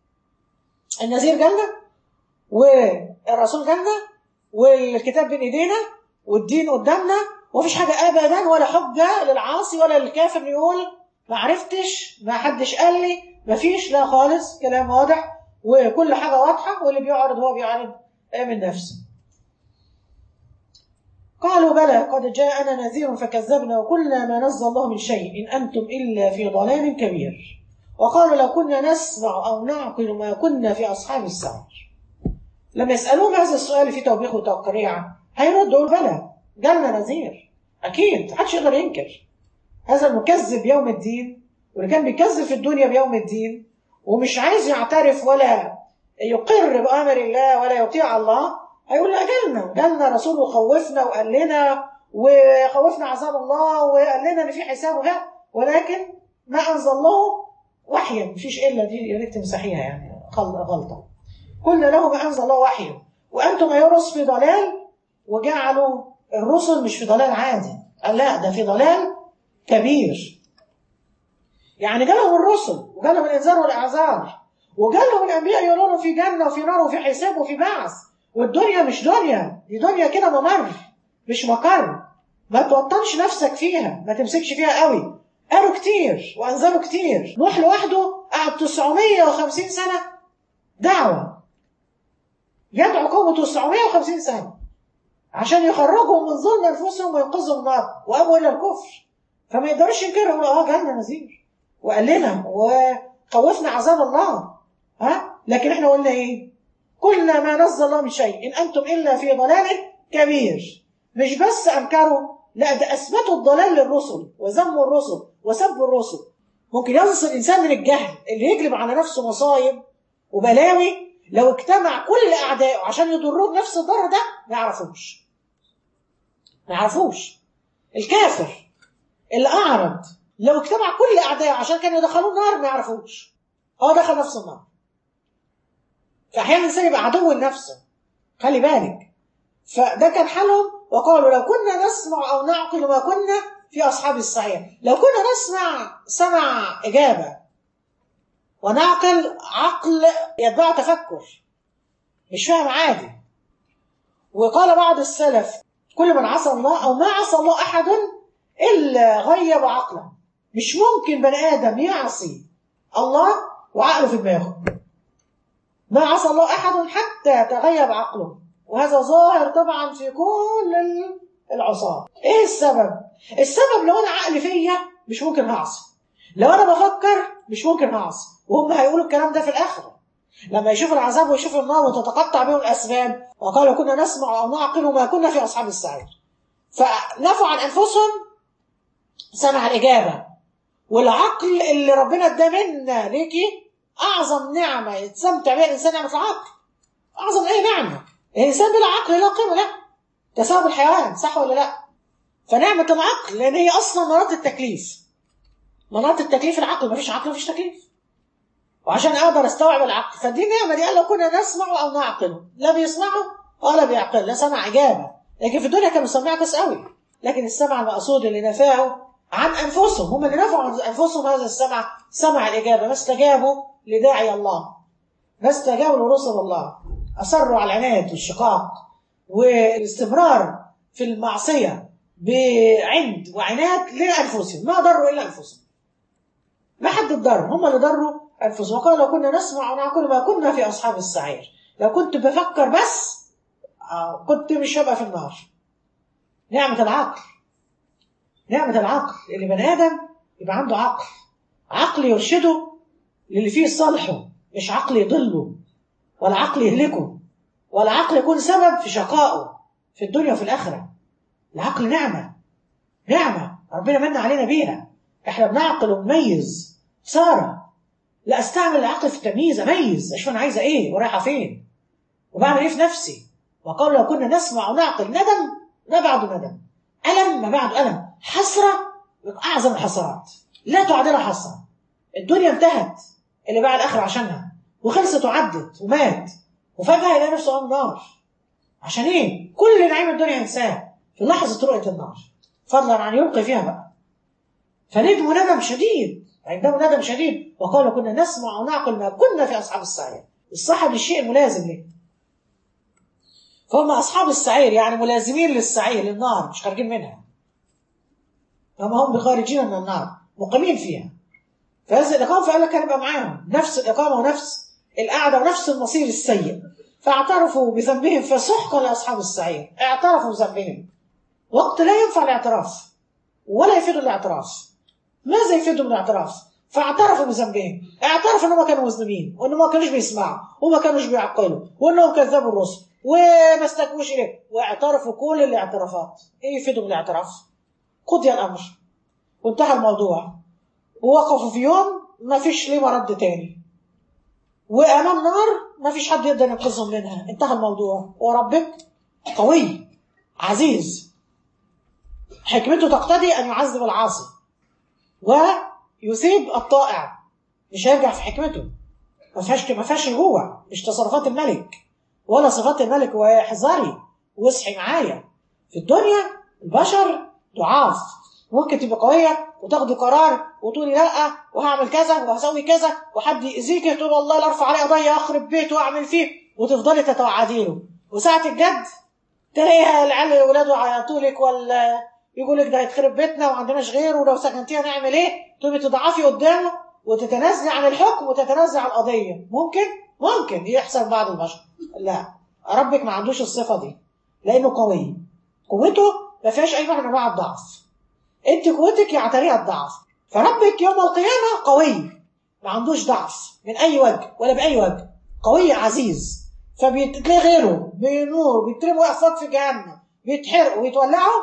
Speaker 1: النذير جنه والرسول جنه والكتاب بين ايدينا والدين قدامنا، ومفيش حاجه ابدا ولا حجه للعاصي ولا للكافر يقول ما عرفتش، ما حدش قال لي، ما فيش. لا خالص، كلام واضح وكل حاجه واضحه، واللي بيعرض هو بيعرض من نفسه. قالوا بلى قد جاءنا نذير فكذبنا وقلنا ما نزل الله من شيء إن أنتم إلا في ضلال كبير. وقالوا لو كنا نسمع أو نعقل ما كنا في أصحاب السعير. لما يسألوهم هذا السؤال في توبيخ وتقريع هيردوا بلى جالنا نذير، أكيد محدش يقدر ينكر. هذا المكذب يوم الدين واللي كان بيكذب في الدنيا بيوم الدين ومش عايز يعترف ولا يقر بأمر الله ولا يطيع الله، هيقول لا جالنا جالنا رسول وخوفنا وقال لنا وخوفنا عذاب الله وقال لنا ان في حساب وها، ولكن ما انزل الله وحيا. مفيش الا دي، يا ريت تمسحيها يعني غلطه. قلنا له ما انزل الله وحيا وانتم ايها الرسل في ضلال. وجعلوا الرسل مش في ضلال عادي، قال لا ده في ضلال كبير. يعني جالهم الرسل وجالهم الانذار والاعذار وجالهم الانبياء يقولوا لهم في جنه وفي نار وفي حساب وفي بعث، والدنيا مش دنيا، دي دنيا كده ممر مش مقر. ما توطنش نفسك فيها، ما تمسكش فيها قوي. قالوا كتير وانذروا كتير. نوح لوحده قعد تسعمية وخمسين سنه دعوه، يدعو قومه تسعمية وخمسين سنه عشان يخرجهم من ظلم انفسهم وينقذهم من النار، وابوا الى الكفر. فما يقدرش ينكروا، يقولوا اه جالنا نذير وقال لنا وخوفنا عذاب الله. ها لكن احنا قلنا ايه؟ قلنا ما نزل الله من شيء إن أنتم إلا في ضلال كبير. مش بس أنكروا، لا ده أثبتوا الضلال للرسل وذموا الرسل وسبوا الرسل. ممكن يصل الإنسان من الجهل اللي يجلب على نفسه مصايب وبلاوي لو اجتمع كل أعدائه عشان يضروه بنفس الضرر ده ما يعرفوش. ما يعرفوش. الكافر اللي أعرض لو اجتمع كل أعدائه عشان كانوا يدخلوه النار ما يعرفوش، هو دخل نفس النار. فأحيانا الإنسان يبقى عدو لنفسه، خلي بالك. فده كان حالهم. وقالوا لو كنا نسمع أو نعقل ما كنا في أصحاب السعير. لو كنا نسمع سمع إجابة ونعقل عقل يتبع تفكر، مش فاهم عادي. وقال بعض السلف كل من عصى الله أو ما عصى الله أحد إلا غيب عقله. مش ممكن بني آدم يعصي الله وعقله في دماغه. ما عصى الله أحد حتى تغيب عقله، وهذا ظاهر طبعا في كل العصاة. إيه السبب؟ السبب لو أنا عقلي فيا مش ممكن هعصي، لو أنا بفكر مش ممكن هعصي، وهم هيقولوا الكلام ده في الآخرة. لما يشوف العذاب ويشوف النار وتتقطع بهم الأسباب، وقالوا كنا نسمع أو نعقل وما كنا في أصحاب السعير. فنفوا عن أنفسهم سمع الإجابة. والعقل اللي ربنا اداه منا ليكي أعظم نعمة يتستمتع بها الإنسان، نعمة العقل. أعظم أي نعمة. الإنسان بلا عقل لا قيمة له، تساوي الحيوان، صح ولا لا؟ فنعمة العقل لأن هي أصلا مناط التكليف. مناط التكليف العقل، مفيش عقل مفيش تكليف. وعشان أقدر أستوعب العقل، فدي نعمة دي قال لو كنا نسمع أو نعقل. لا بيسمعوا ولا بيعقل، لا سمع إجابة. لكن في الدنيا كانوا سماعوا كويس قوي، لكن السمع المقصود اللي نفاه عن أنفسهم، هم اللي نفعوا عن أنفسهم هذا السمع، سمع الإجابة، ما استجابوا لداعي الله، ما استجابوا لرسل الله، أصروا على العناد والشقاق والاستمرار في المعصية بعند وعناد لأنفسهم، ما ضروا إلا أنفسهم، ما حد ضر، هم اللي ضروا أنفسهم. وقال لو كنا نسمع ونعقل ما كنا في أصحاب السعير. لو كنت بفكر بس كنت مش هبقى في النار. نعمة العقل، نعمة العقل اللي بني آدم يبقى عنده عقل، عقل يرشده للي فيه صالحه، مش عقل يضله ولا عقل يهلكه ولا عقل يكون سبب في شقائه في الدنيا وفي الآخرة. العقل نعمة، نعمة ربنا من علينا بيها. احنا بنعقل ونميز. سارة لا استعمل العقل في التمييز، اميز اشوف انا عايزه ايه ورايحه فين وبعمل ايه في نفسي. وقال لو كنا نسمع ونعقل. ندم ما بعده ندم، ألم ما بعده ألم، حسرة أعظم الحسرات لا تعادلها حسرة. الدنيا انتهت اللي باع الآخر عشانها وخلصت وعدت ومات، وفجأة يلاقي نفسه أمام نار. عشان إيه؟ كل نعيم الدنيا ينساه في لحظة رؤية النار، فضلا عن يلقي فيها بقى. فندم ندم شديد، عندما ندم شديد. وقالوا كنا نسمع ونعقل ما كنا في أصحاب السعير. الصاحب للشيء الملازم ليه، فهم أصحاب السعير يعني ملازمين للسعير، للنار، مش خارجين منها. هم هم بخارجين من النار، مقيمين فيها. فهذا الإقامة فقال لك هنبقى معاهم نفس الإقامة ونفس القعدة ونفس المصير السيء. فاعترفوا بذنبهم فسحقا لأصحاب السعير. اعترفوا بذنبهم وقت لا ينفع الاعتراف ولا يفيد الاعتراف. ماذا يفيدهم الاعتراف؟ فاعترفوا بذنبهم، اعترفوا انهم كانوا مذنبين وانهم ما كانوش بيسمعوا وما كانوش بيعقلوا وانهم كذبوا الرسل وما استجابوش اليه، واعترفوا كل الاعترافات. ايه يفيدهم الاعتراف؟ قضي الامر وانتهى الموضوع، ووقفوا في يوم ما فيش ليه مرد تاني، وامام نار ما فيش حد يقدر ينقذهم منها، انتهى الموضوع. وربك قوي عزيز، حكمته تقتضي ان يعذب العاصي ويثيب الطائع، مش هيرجع في حكمته. ما فيهاش ما فيهاش رجوع، مش تصرفات الملك ولا صفات الملك. واحذري واصحي معايا، في الدنيا البشر ضعاف، ممكن تبقى قويه وتاخدي قرار وتقولي لا وهعمل كذا وهسوي كذا، وحد يأذيكي تقول والله لا ارفع عليه قضيه اخرب بيته واعمل فيه، وتفضلي تتوعدي له. وساعه الجد تلاقيها العيال واولاده يعيطوا لك ولا يقول لك ده هيتخرب بيتنا وما عندناش غيره ولو سكنتيها نعمل ايه، تقومي تضعفي قدامه وتتنازلي عن الحكم وتتنازلي عن القضيه. ممكن ممكن يحصل بعض البشر. لا، ربك ما عندوش الصفه دي لانه قوي، قوته ما فيهاش اي نوع من انواع الضعف. انت قوتك يعتريها الضعف، فربك يوم القيامه قوي ما عندوش ضعف من اي وجه ولا باي وجه، قوي عزيز. فبيتلاقي غيره بنور بيترموا اقفاق في جهنم بيتحرقوا ويتولعوا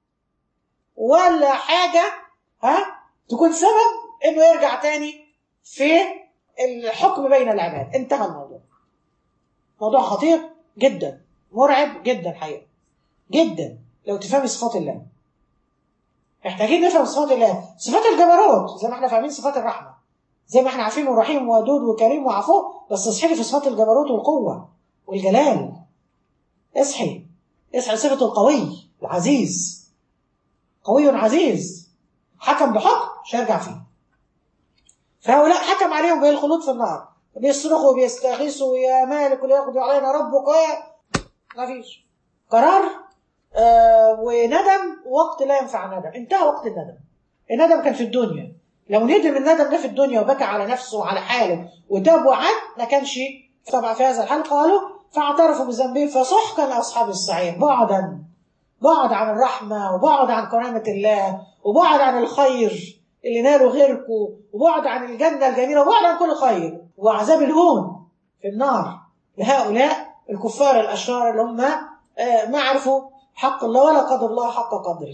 Speaker 1: ولا حاجه ها تكون سبب انه يرجع تاني في الحكم بين العباد. انتهى الموضوع. موضوع خطير جدا، مرعب جدا حقيقة جدا. لو تفهمي صفات الله، محتاجين نفهم صفات الله. صفات الجبروت زي ما احنا فاهمين صفات الرحمة، زي ما احنا عارفين ورحيم ودود وكريم وعفو، بس اصحي في صفات الجبروت والقوة والجلال. اصحي اصحي صفة القوي العزيز، قوي عزيز، حكم بحكم مش هيرجع فيه. فهؤلاء حكم عليهم بالخلود في النار، بيصرخوا وبيستغيثوا يا مالك ليقضي علينا ربك، ما فيش قرار. آه وندم وقت لا ينفع الندم، انتهى وقت الندم. الندم كان في الدنيا، لو ندم الندم ده في الدنيا وبكى على نفسه وعلى حاله وتاب وعد ما كانش طبعا في هذا الحال. قالوا فاعترفوا بذنبهم فسحقا لاصحاب السعير. بعدا بعد عن الرحمه وبعد عن كرامه الله وبعد عن الخير اللي نالوا غيركم وبعد عن الجنه الجميله وبعد عن كل خير، وعذاب الهون في النار لهؤلاء الكفار الأشرار اللي هم ما عرفوا حق الله ولا قدر الله حق قدره.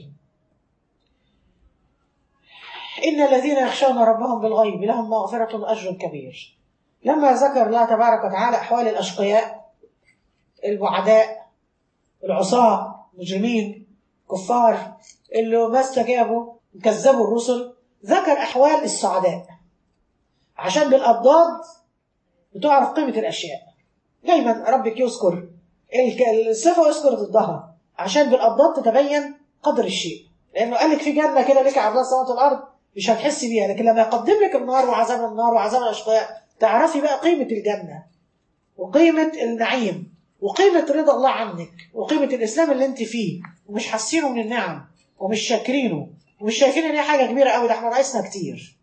Speaker 1: إن الذين يخشون ربهم بالغيب لهم مغفرة وأجر كبير. لما ذكر الله تبارك وتعالى أحوال الأشقياء البعداء العصاة المجرمين كفار اللي ما استجابوا وكذبوا الرسل، ذكر أحوال السعداء عشان بالأضداد بتعرف قيمة الأشياء. دايما ربك يذكر الصفة ويذكر ضدها عشان بالأضداد تتبين قدر الشيء. لأنه قال لك في جنة كده لك عرضها السماوات والأرض مش هتحسي بيها، لكن لما يقدم لك النار وعذاب النار وعذاب الأشقياء تعرفي بقى قيمة الجنة وقيمة النعيم وقيمة رضا الله عنك وقيمة الإسلام اللي انت فيه، ومش حاسينه من النعم ومش شاكرينه ومش شايفين ان هي حاجة كبيرة قوي، ده احنا ناقصنا كتير.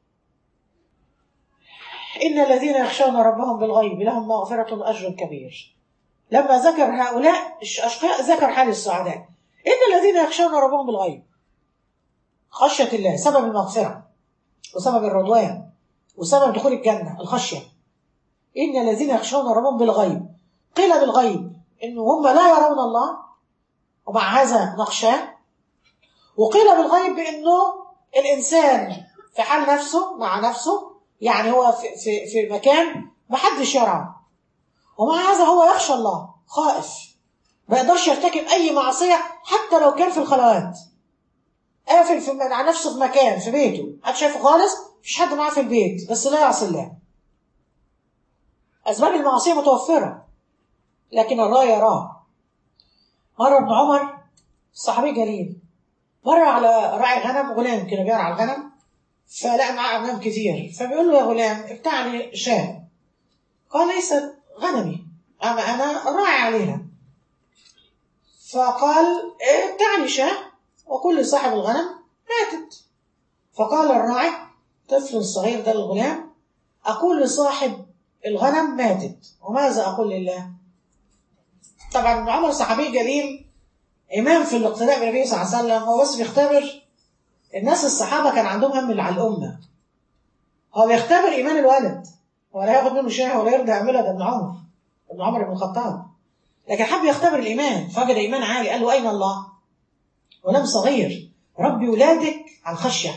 Speaker 1: إن الذين يخشون ربهم بالغيب لهم مغفرة وأجر كبير. لما ذكر هؤلاء الأشقياء ذكر حال السعداء. إن الذين يخشون ربهم بالغيب خشية الله سبب المغفرة وسبب الرضوان وسبب دخول الجنة الخشية. إن الذين يخشون ربهم بالغيب، قيل بالغيب إنه هم لا يرون الله ومع هذا نخشاه، وقيل بالغيب بإنه الإنسان في حال نفسه مع نفسه، يعني هو في, في, في مكان محدش يراه ومع هذا هو يخشى الله خائف، ما يقدرش يرتكب أي معصية حتى لو كان في الخلوات، قافل في مع نفسه في مكان في بيته محدش شايفه خالص، مفيش حد معاه في البيت بس لا يعصي الله. أسباب المعصية متوفرة لكن الله يراه. مرة ابن عمر صحابي جليل مر على راعي غنم، غلام كده بيرعى الغنم فلقى معاه أغنام كتير، فبيقول له يا غلام ابتاع لي شاة. قال ليست غنمي أما أنا راعي عليها. فقال ابتاع لي شاة وكل صاحب الغنم ماتت. فقال الراعي طفل الصغير ده الغلام أقول لصاحب الغنم ماتت وماذا أقول لله؟ طبعا ابن عمر صحابي جليل إمام في الاقتداء بالنبي صلى الله عليه وسلم، هو بس بيختبر الناس الصحابة كان عندهم هم على الأمة، هو بيختبر إيمان الولد ولا ياخد منه شيء ولا يرضى يعملها، ده ابن عمر ابن عمر بن الخطاب، لكن حب يختبر الإيمان فوجد إيمان عالي. قال له أين الله؟ ولم صغير ربي ولادك على الخشية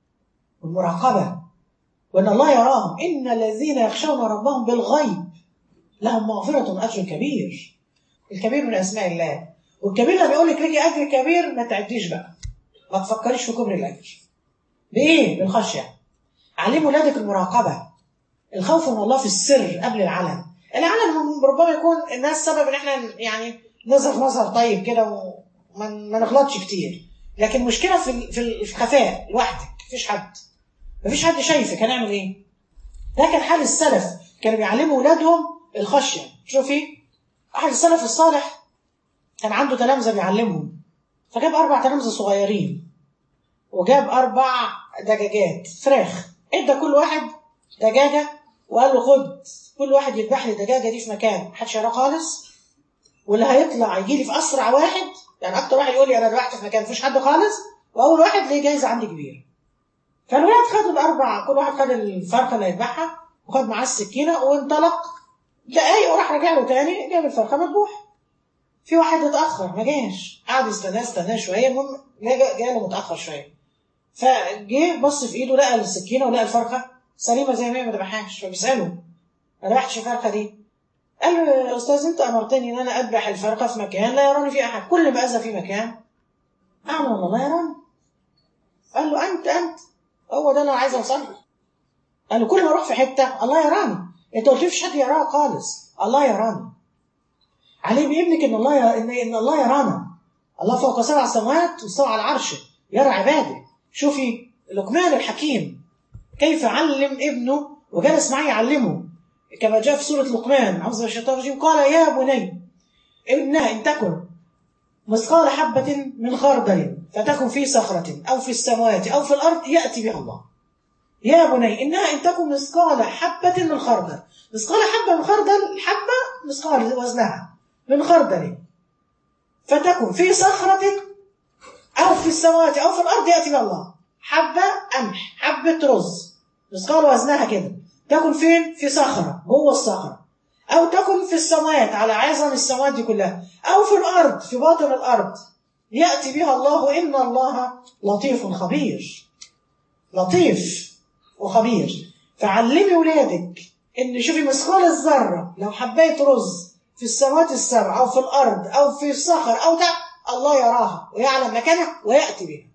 Speaker 1: والمراقبة وأن الله يراهم. إن الذين يخشون ربهم بالغيب لهم مغفرة وأجر كبير. الكبير من أسماء الله، والكبير لما يقول لك ليكي أجر كبير ما تعديش بقى، ما تفكريش في كبر الأجر. بإيه؟ بالخشية. علموا ولادك المراقبة، الخوف من الله في السر قبل العلن. العلن ربما يكون الناس سبب ان احنا يعني نظهر مظهر طيب كده وما ما نغلطش كتير، لكن المشكله في في الخفاء لوحدك، مفيش حد مفيش حد شايفك، هنعمل ايه؟ ده كان حال السلف، كانوا بيعلموا ولادهم الخشيه. شوفي احد السلف الصالح كان عنده تلامذه بيعلمهم، فجاب اربع تلامذه صغيرين وجاب اربع دجاجات فراخ، ادى كل واحد دجاجه وقال له خد كل واحد يذبح لي الدجاجه دي في مكان محدش يراه خالص، واللي هيطلع يجي لي في اسرع واحد، يعني اكتر واحد يقول لي انا ذبحت في مكان مفيش حد خالص، واول واحد ليه جايزه عندي كبيره. فالولاد خدوا الاربع، كل واحد خد الفرخه اللي هيذبحها وخد معاه السكينه وانطلق دقايق وراح راجع له تاني جاب الفرخه مذبوحه. في واحد اتاخر ما جاش، قعد يستناه استناه شويه، المهم جاي له متاخر شويه، فجه بص في ايده لقى السكينه ولقى الفرخه سليمه زي ما هي ما ذبحهاش، فبيساله ما ذبحتش الفرخه دي؟ قال له يا استاذ انت امرتني ان انا اذبح الفرخه في مكان لا يراني فيه احد، كل ما اذى في مكان اعمل والله لا يراني. قال له انت انت هو ده اللي انا عايز اوصل له. قال له كل ما اروح في حته الله يراني، انت قلت لي مفيش حد يراك خالص، الله يراني. عليه بابنك ان الله ي... ان ان الله يرانا، الله فوق سبع سماوات واستوى على العرش يرى عباده. شوفي لقمان الحكيم كيف علم ابنه وجلس معي يعلمه، كما جاء في سورة لقمان أعوذ بالله من الشيطان الرجيم قال يا بني إنها إن تكن مثقال حبة من خردل فتكن في صخرة أو في السماوات أو في الأرض يأتي بها الله. يا بني إنها إن تكن مثقال حبة من خردل، مثقال حبة من خردل، حبة مثقال وزنها من خردل فتكن في صخرة أو في السماوات أو في الأرض يأتي بها الله. حبة قمح، حبة رز مثقال وزنها كده، تكن فين؟ في صخرة، جوه الصخرة، أو تكن في السماوات على عظم السماوات دي كلها، أو في الأرض في باطن الأرض، يأتي بها الله، إن الله لطيف خبير. لطيف وخبير. فعلمي ولادك إن شوفي مثقال الذرة لو حبيت رز في السماوات السبع أو في الأرض أو في الصخر أو تحت، الله يراها ويعلم مكانها ويأتي بها.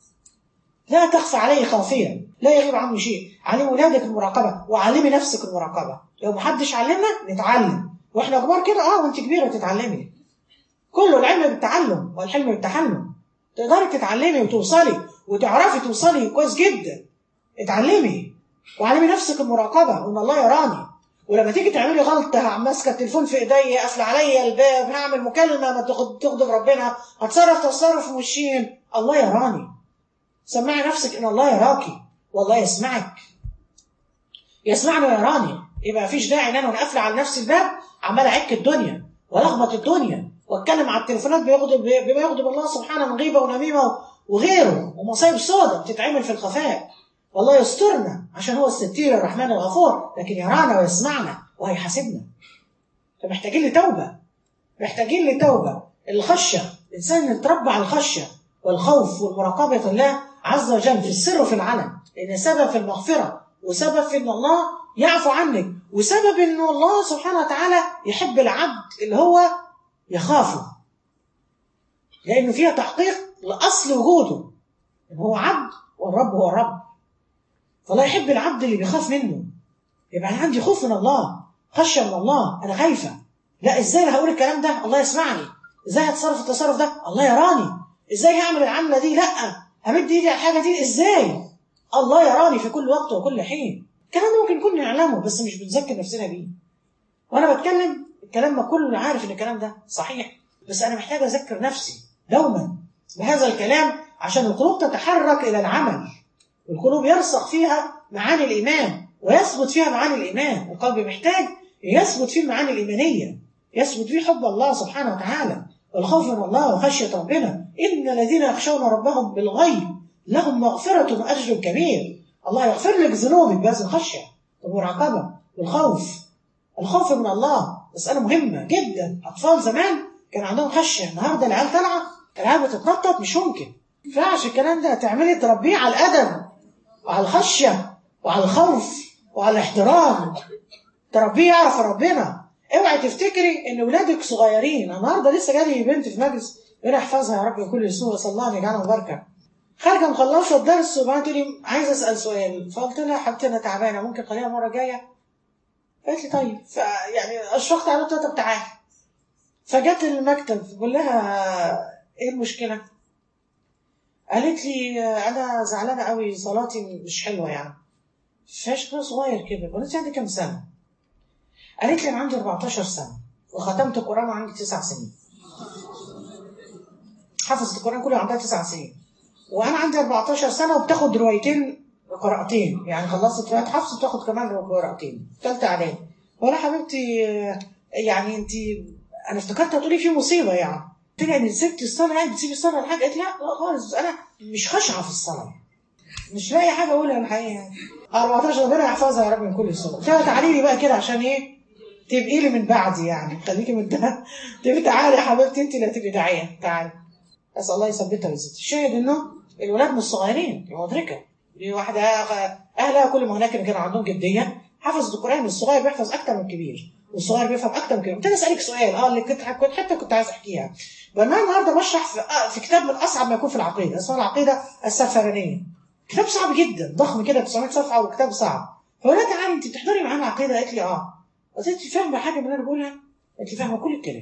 Speaker 1: لا تخفى عليه خافية، لا يغيب عنه شيء. علمي ولادك المراقبة وعلمي نفسك المراقبة. لو محدش علمنا نتعلم، واحنا كبار كده اه وانت كبيرة تتعلمي. كله العلم بالتعلم والحلم بالتحلم. تقدري تتعلمي وتوصلي وتعرفي توصلي كويس جدا. اتعلمي وعلمي نفسك المراقبة وان الله يراني. ولما تيجي تعملي غلطة، ماسكه التليفون في ايديا، قافله عليا الباب، هعمل مكالمة ما تغضب ربنا، هتصرف تصرف مشين، الله يراني. سمعي نفسك ان الله يراكي والله يسمعك. يسمعني ويراني. يبقى مفيش داعي ان انا وانا قافله على نفسي الباب عمال اعك الدنيا ولخبط الدنيا واتكلم على التليفونات بيغضب بما يغضب الله سبحانه من غيبه ونميمه وغيره ومصايب سودة بتتعمل في الخفاء. والله يسترنا عشان هو الستير الرحمن الغفور، لكن يرانا ويسمعنا وهيحاسبنا. فمحتاجين لتوبه، محتاجين لتوبه. الخشيه، الانسان يتربى على الخشيه والخوف والمراقبه الله عز وجل في السر وفي العلن، لان سبب في المغفره وسبب في ان الله يعفو عنك، وسبب ان الله سبحانه وتعالى يحب العبد اللي هو يخافه، لانه فيها تحقيق لاصل وجوده ان هو عبد والرب هو الرب. فالله يحب العبد اللي بيخاف منه. يبقى انا عندي خوف من الله، خشيه من الله، انا خايفه. لا ازاي هقول الكلام ده؟ الله يسمعني. ازاي هتصرف التصرف ده؟ الله يراني. ازاي هعمل العمله دي؟ لا همد ايدي على الحاجه دي ازاي؟ الله يراني في كل وقت وكل حين. الكلام ده ممكن نكون نعلمه بس مش بنذكر نفسنا بيه. وانا بتكلم الكلام ما كله عارف ان الكلام ده صحيح، بس انا محتاج اذكر نفسي دوما بهذا الكلام عشان القلوب تتحرك الى العمل، والقلوب يرسخ فيها معاني الايمان ويثبت فيها معاني الايمان. القلب محتاج يثبت فيه المعاني الايمانيه، يثبت فيه حب الله سبحانه وتعالى والخوف من الله وخشيه ربنا. ان الذين يخشون ربهم بالغيب لهم مغفره واجر كبير. الله يغفر لك ذنوبك بهذه الخشيه والمراقبه والخوف. الخوف من الله مساله مهمه جدا. اطفال زمان كان عندهم خشيه، النهارده العيال طالعه العيال بتتنطط، مش ممكن. ما ينفعش الكلام ده. تعملي تربيه على الادب وعلى الخشيه وعلى الخوف وعلى الاحترام، تربيه يعرف ربنا. اوعي تفتكري ان ولادك صغيرين. النهارده لسه جالي بنت في مجلس، ربنا يحفظها يا رب بكل سوء، صلى الله عليه وسلم مباركه. خارجه مخلصه الدرس وبعدين تقول لي عايزه اسال سؤال، فقلت لها حبيبتي انا تعبانه ممكن خليها المره الجايه؟ قالت لي طيب. فيعني اشفقت عليها قلت لها طب تعالي. فجت المكتب بقول لها ايه المشكله؟ قالت لي انا زعلانه قوي صلاتي مش حلوه يعني. فاش صغير كده. قلت لها عندي كام سنه؟ قالت لي انا عندي أربعتاشر سنه وختمت القران وعندي تسع سنين. حفظت القران كله عندها تسع سنين، وانا عندي أربعتاشر سنه وبتاخد روايتين قراءتين، يعني خلصت روايه حفظ بتاخد كمان قراءتين ثالثه اعدادي. ولا حبيبتي يعني انت انا افتكرت هتقولي في مصيبه يعني. قلت لها ان سبت الصلاه يعني بتسيبي الصلاه الحاجه؟ قالت لا لا خالص انا مش خاشعه في الصلاه، مش لاقي حاجه اقولها الحقيقه. أربعتاشر ربنا يحفظها يا رب من كل سوء. قلت لها تعالي لي بقى كده عشان ايه؟ تبقي لي من بعدي يعني، خليكي من ده. تبقي تعالي يا حبيبتي انت اللي هتبقي داعيه، تعالي. اسال الله يثبتها ويزيد. الشاهد انه الولاد مش صغيرين، دي مدركه. دي واحده اهلها كل ما هناك كانوا عندهم جديه، حفظت القران. الصغير بيحفظ اكتر من الكبير والصغير بيفهم اكتر من الكبير. قلت لها اسالك سؤال اه اللي كنت كنت حتى كنت عايز احكيها. وانا النهارده بشرح في, في كتاب من اصعب ما يكون في العقيده، اسمه العقيده السفرانيه. كتاب صعب جدا ضخم كده تسعمية صفحه وكتاب صعب. فقلت لها تعالي انت بتحضري معانا العقيده؟ قالت لي اه. قلت لها انت فاهمه حاجه من اللي انا بقولها؟ قالت لي فاهمه كل الكلام.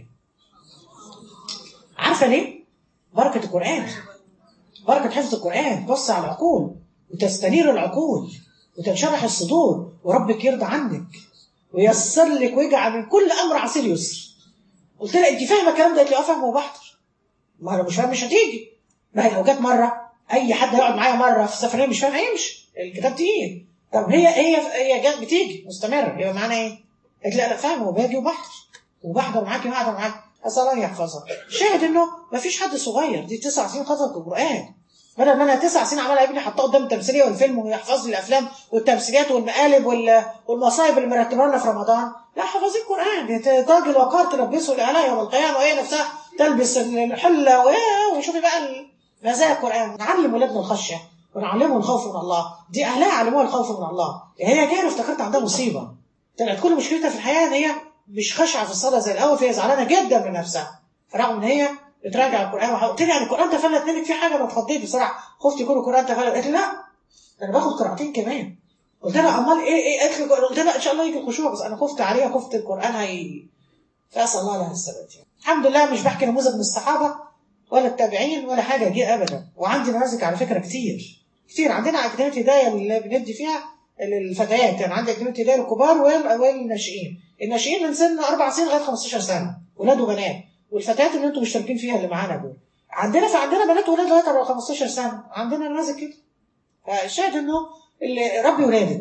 Speaker 1: عارفه ليه؟ بركه القران، بركه حفظ القران بص على العقول وتستنير العقول وتنشرح الصدور، وربك يرضى عنك وييسر لك ويجعل من كل امر عسير يسر. قلت لها انت فاهمه الكلام ده؟ قالت لي اه فاهمه وبحضر. ما انا مش فاهم مش هتيجي. ما هي لو جت مره اي حد هيقعد معايا مره في السفريه مش فاهم هيمشي، الكتاب تقيل. طب هي هي هي جت بتيجي مستمره، يبقى معناها ايه؟ قالت لي انا فاهمه وباجي وبحضر وبحضر معاكي وقاعده معاكي. اسال الله يحفظها. شاهد انه ما فيش حد صغير، دي تسع سنين حفظت القران. بدل ما انا تسع سنين عماله ابني حاطاه قدام التمثيليه والفيلم ويحفظ لي الافلام والتمثيليات والمقالب والمصايب اللي مرتبها لنا في رمضان، لا حفظين القرآن، تاج الوقار تلبسه الآلاء يوم القيامة، وهي نفسها تلبس الحلة، وشوفي بقى مزايا القرآن. نعلم ولادنا الخشية ونعلمهم الخوف من الله. دي أهلها علموها الخوف من الله. هي جايه افتكرت عندها مصيبة، طلعت كل مشكلتها في الحياة ان هي مش خاشعة في الصلاة زي الأول، فهي زعلانة جدا من نفسها، فرغم ان هي بتراجع القرآن. وقلت لها يعني القرآن تفلت منك في حاجة؟ ما اتخضيت بصراحة، خفت يكون القرآن تفلت. قالت لي لا انا باخد قراءتين كمان. قلت لها امال ايه ايه؟ قالت لي قلت لها ان شاء الله يجي الخشوع، بس انا خفت عليها، خفت القرآن هي. فاسال الله لها الثبات يعني. الحمد لله مش بحكي نموذج من الصحابة ولا التابعين ولا حاجة جه ابدا. وعندي نماذج على فكرة كتير كتير. عندنا اكاديمية هداية اللي بندي فيها للفتيات، يعني عندي اكاديمية هداية للكبار والناشئين. الناشئين من سن اربع سنين لغايه خمستاشر سنة، ولاد وبنات. والفتيات اللي انتم مشتركين فيها اللي معانا دول عندنا، فعندنا بنات وولاد لغايه خمستاشر سنة، عندنا نماذج كده. فالشاهد انه اللي ربي ولادك،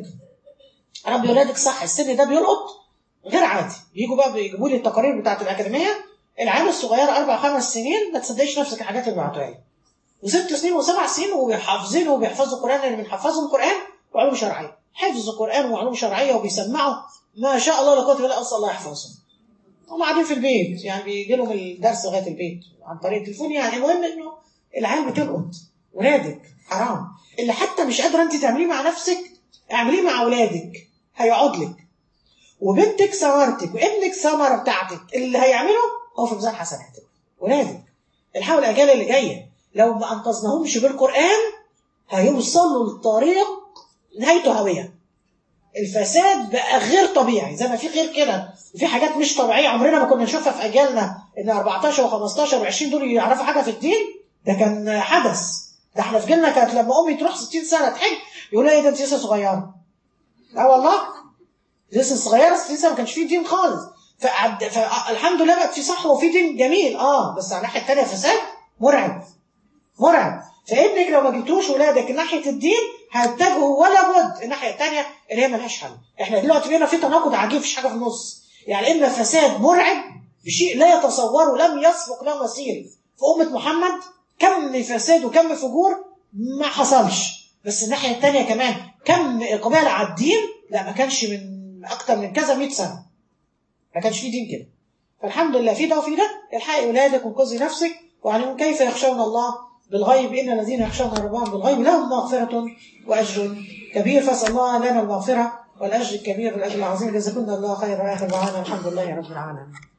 Speaker 1: ربي ولادك صح. السن ده بيلقط غير عادي. يجوا بقى بيجيبوا لي التقارير بتاعت الاكاديميه، العيال الصغيره اربع خمس سنين ما تصدقيش نفسك الحاجات اللي بيبعتوها لي، وست سنين وسبع سنين وحافظين وبيحفظوا القران، اللي بنحفظهم قران وعلوم شرعيه، حفظ قران وعلوم شرعيه وبيسمعوا ما شاء الله لا قوه الا بالله، اسال الله يحفظهم. هم قاعدين في البيت، يعني بيجي لهم الدرس لغايه البيت عن طريق التليفون. يعني المهم انه العيال بتلقط. ولادك حرام، اللي حتى مش قادره انت تعمليه مع نفسك اعمليه مع اولادك، هيقعد لك. وبنتك ثمرتك وابنك ثمره بتاعتك، اللي هيعمله هو في ميزان حسناتك. ولادك الحاول الاجيال اللي جايه لو ما انقذناهمش بالقران هيوصلوا للطريق نهايته هاويه. الفساد بقى غير طبيعي، زي ما في غير كده وفي حاجات مش طبيعيه عمرنا ما كنا نشوفها في اجيالنا، ان اربعتاشر وخمستاشر وعشرين دول يعرفوا حاجه في الدين، ده كان حدث. ده احنا في جيلنا كانت لما امي تروح ستين سنه تحج يقولوا ايه ده انت لسه صغيره. اه والله لسه صغيره، ستين سنه ما كانش فيه دين خالص. فعد... فالحمد لله بقت في صحوه وفي دين جميل، اه بس على الناحيه الثانيه فساد مرعب مرعب. فابنك لو ما جبتوش ولادك ناحيه الدين هيتجهوا ولا بد الناحيه الثانيه اللي هي ملهاش حل. احنا دلوقتي بقينا في تناقض عجيب، مفيش حاجه في النص. يعني اما فساد مرعب بشيء لا يتصوره، لم يسبق له مثيل في امه محمد، كم فساد وكم فجور ما حصلش. بس الناحيه الثانيه كمان كم اقبال على الدين، لا ما كانش من اكتر من كذا مئة سنه ما كانش في دين كده. فالحمد لله في ده وفي ده. الحقي ولادك وانقذي نفسك، وعلموا كيف يخشون الله بالغيب، إن الذين يخشون ربهم بالغيب لهم مغفرة وأجر كبير. فاسأل الله لنا المغفرة والأجر الكبير والأجر العظيم. جزاكم الله خير. وآخر دعوانا الحمد لله رب العالمين.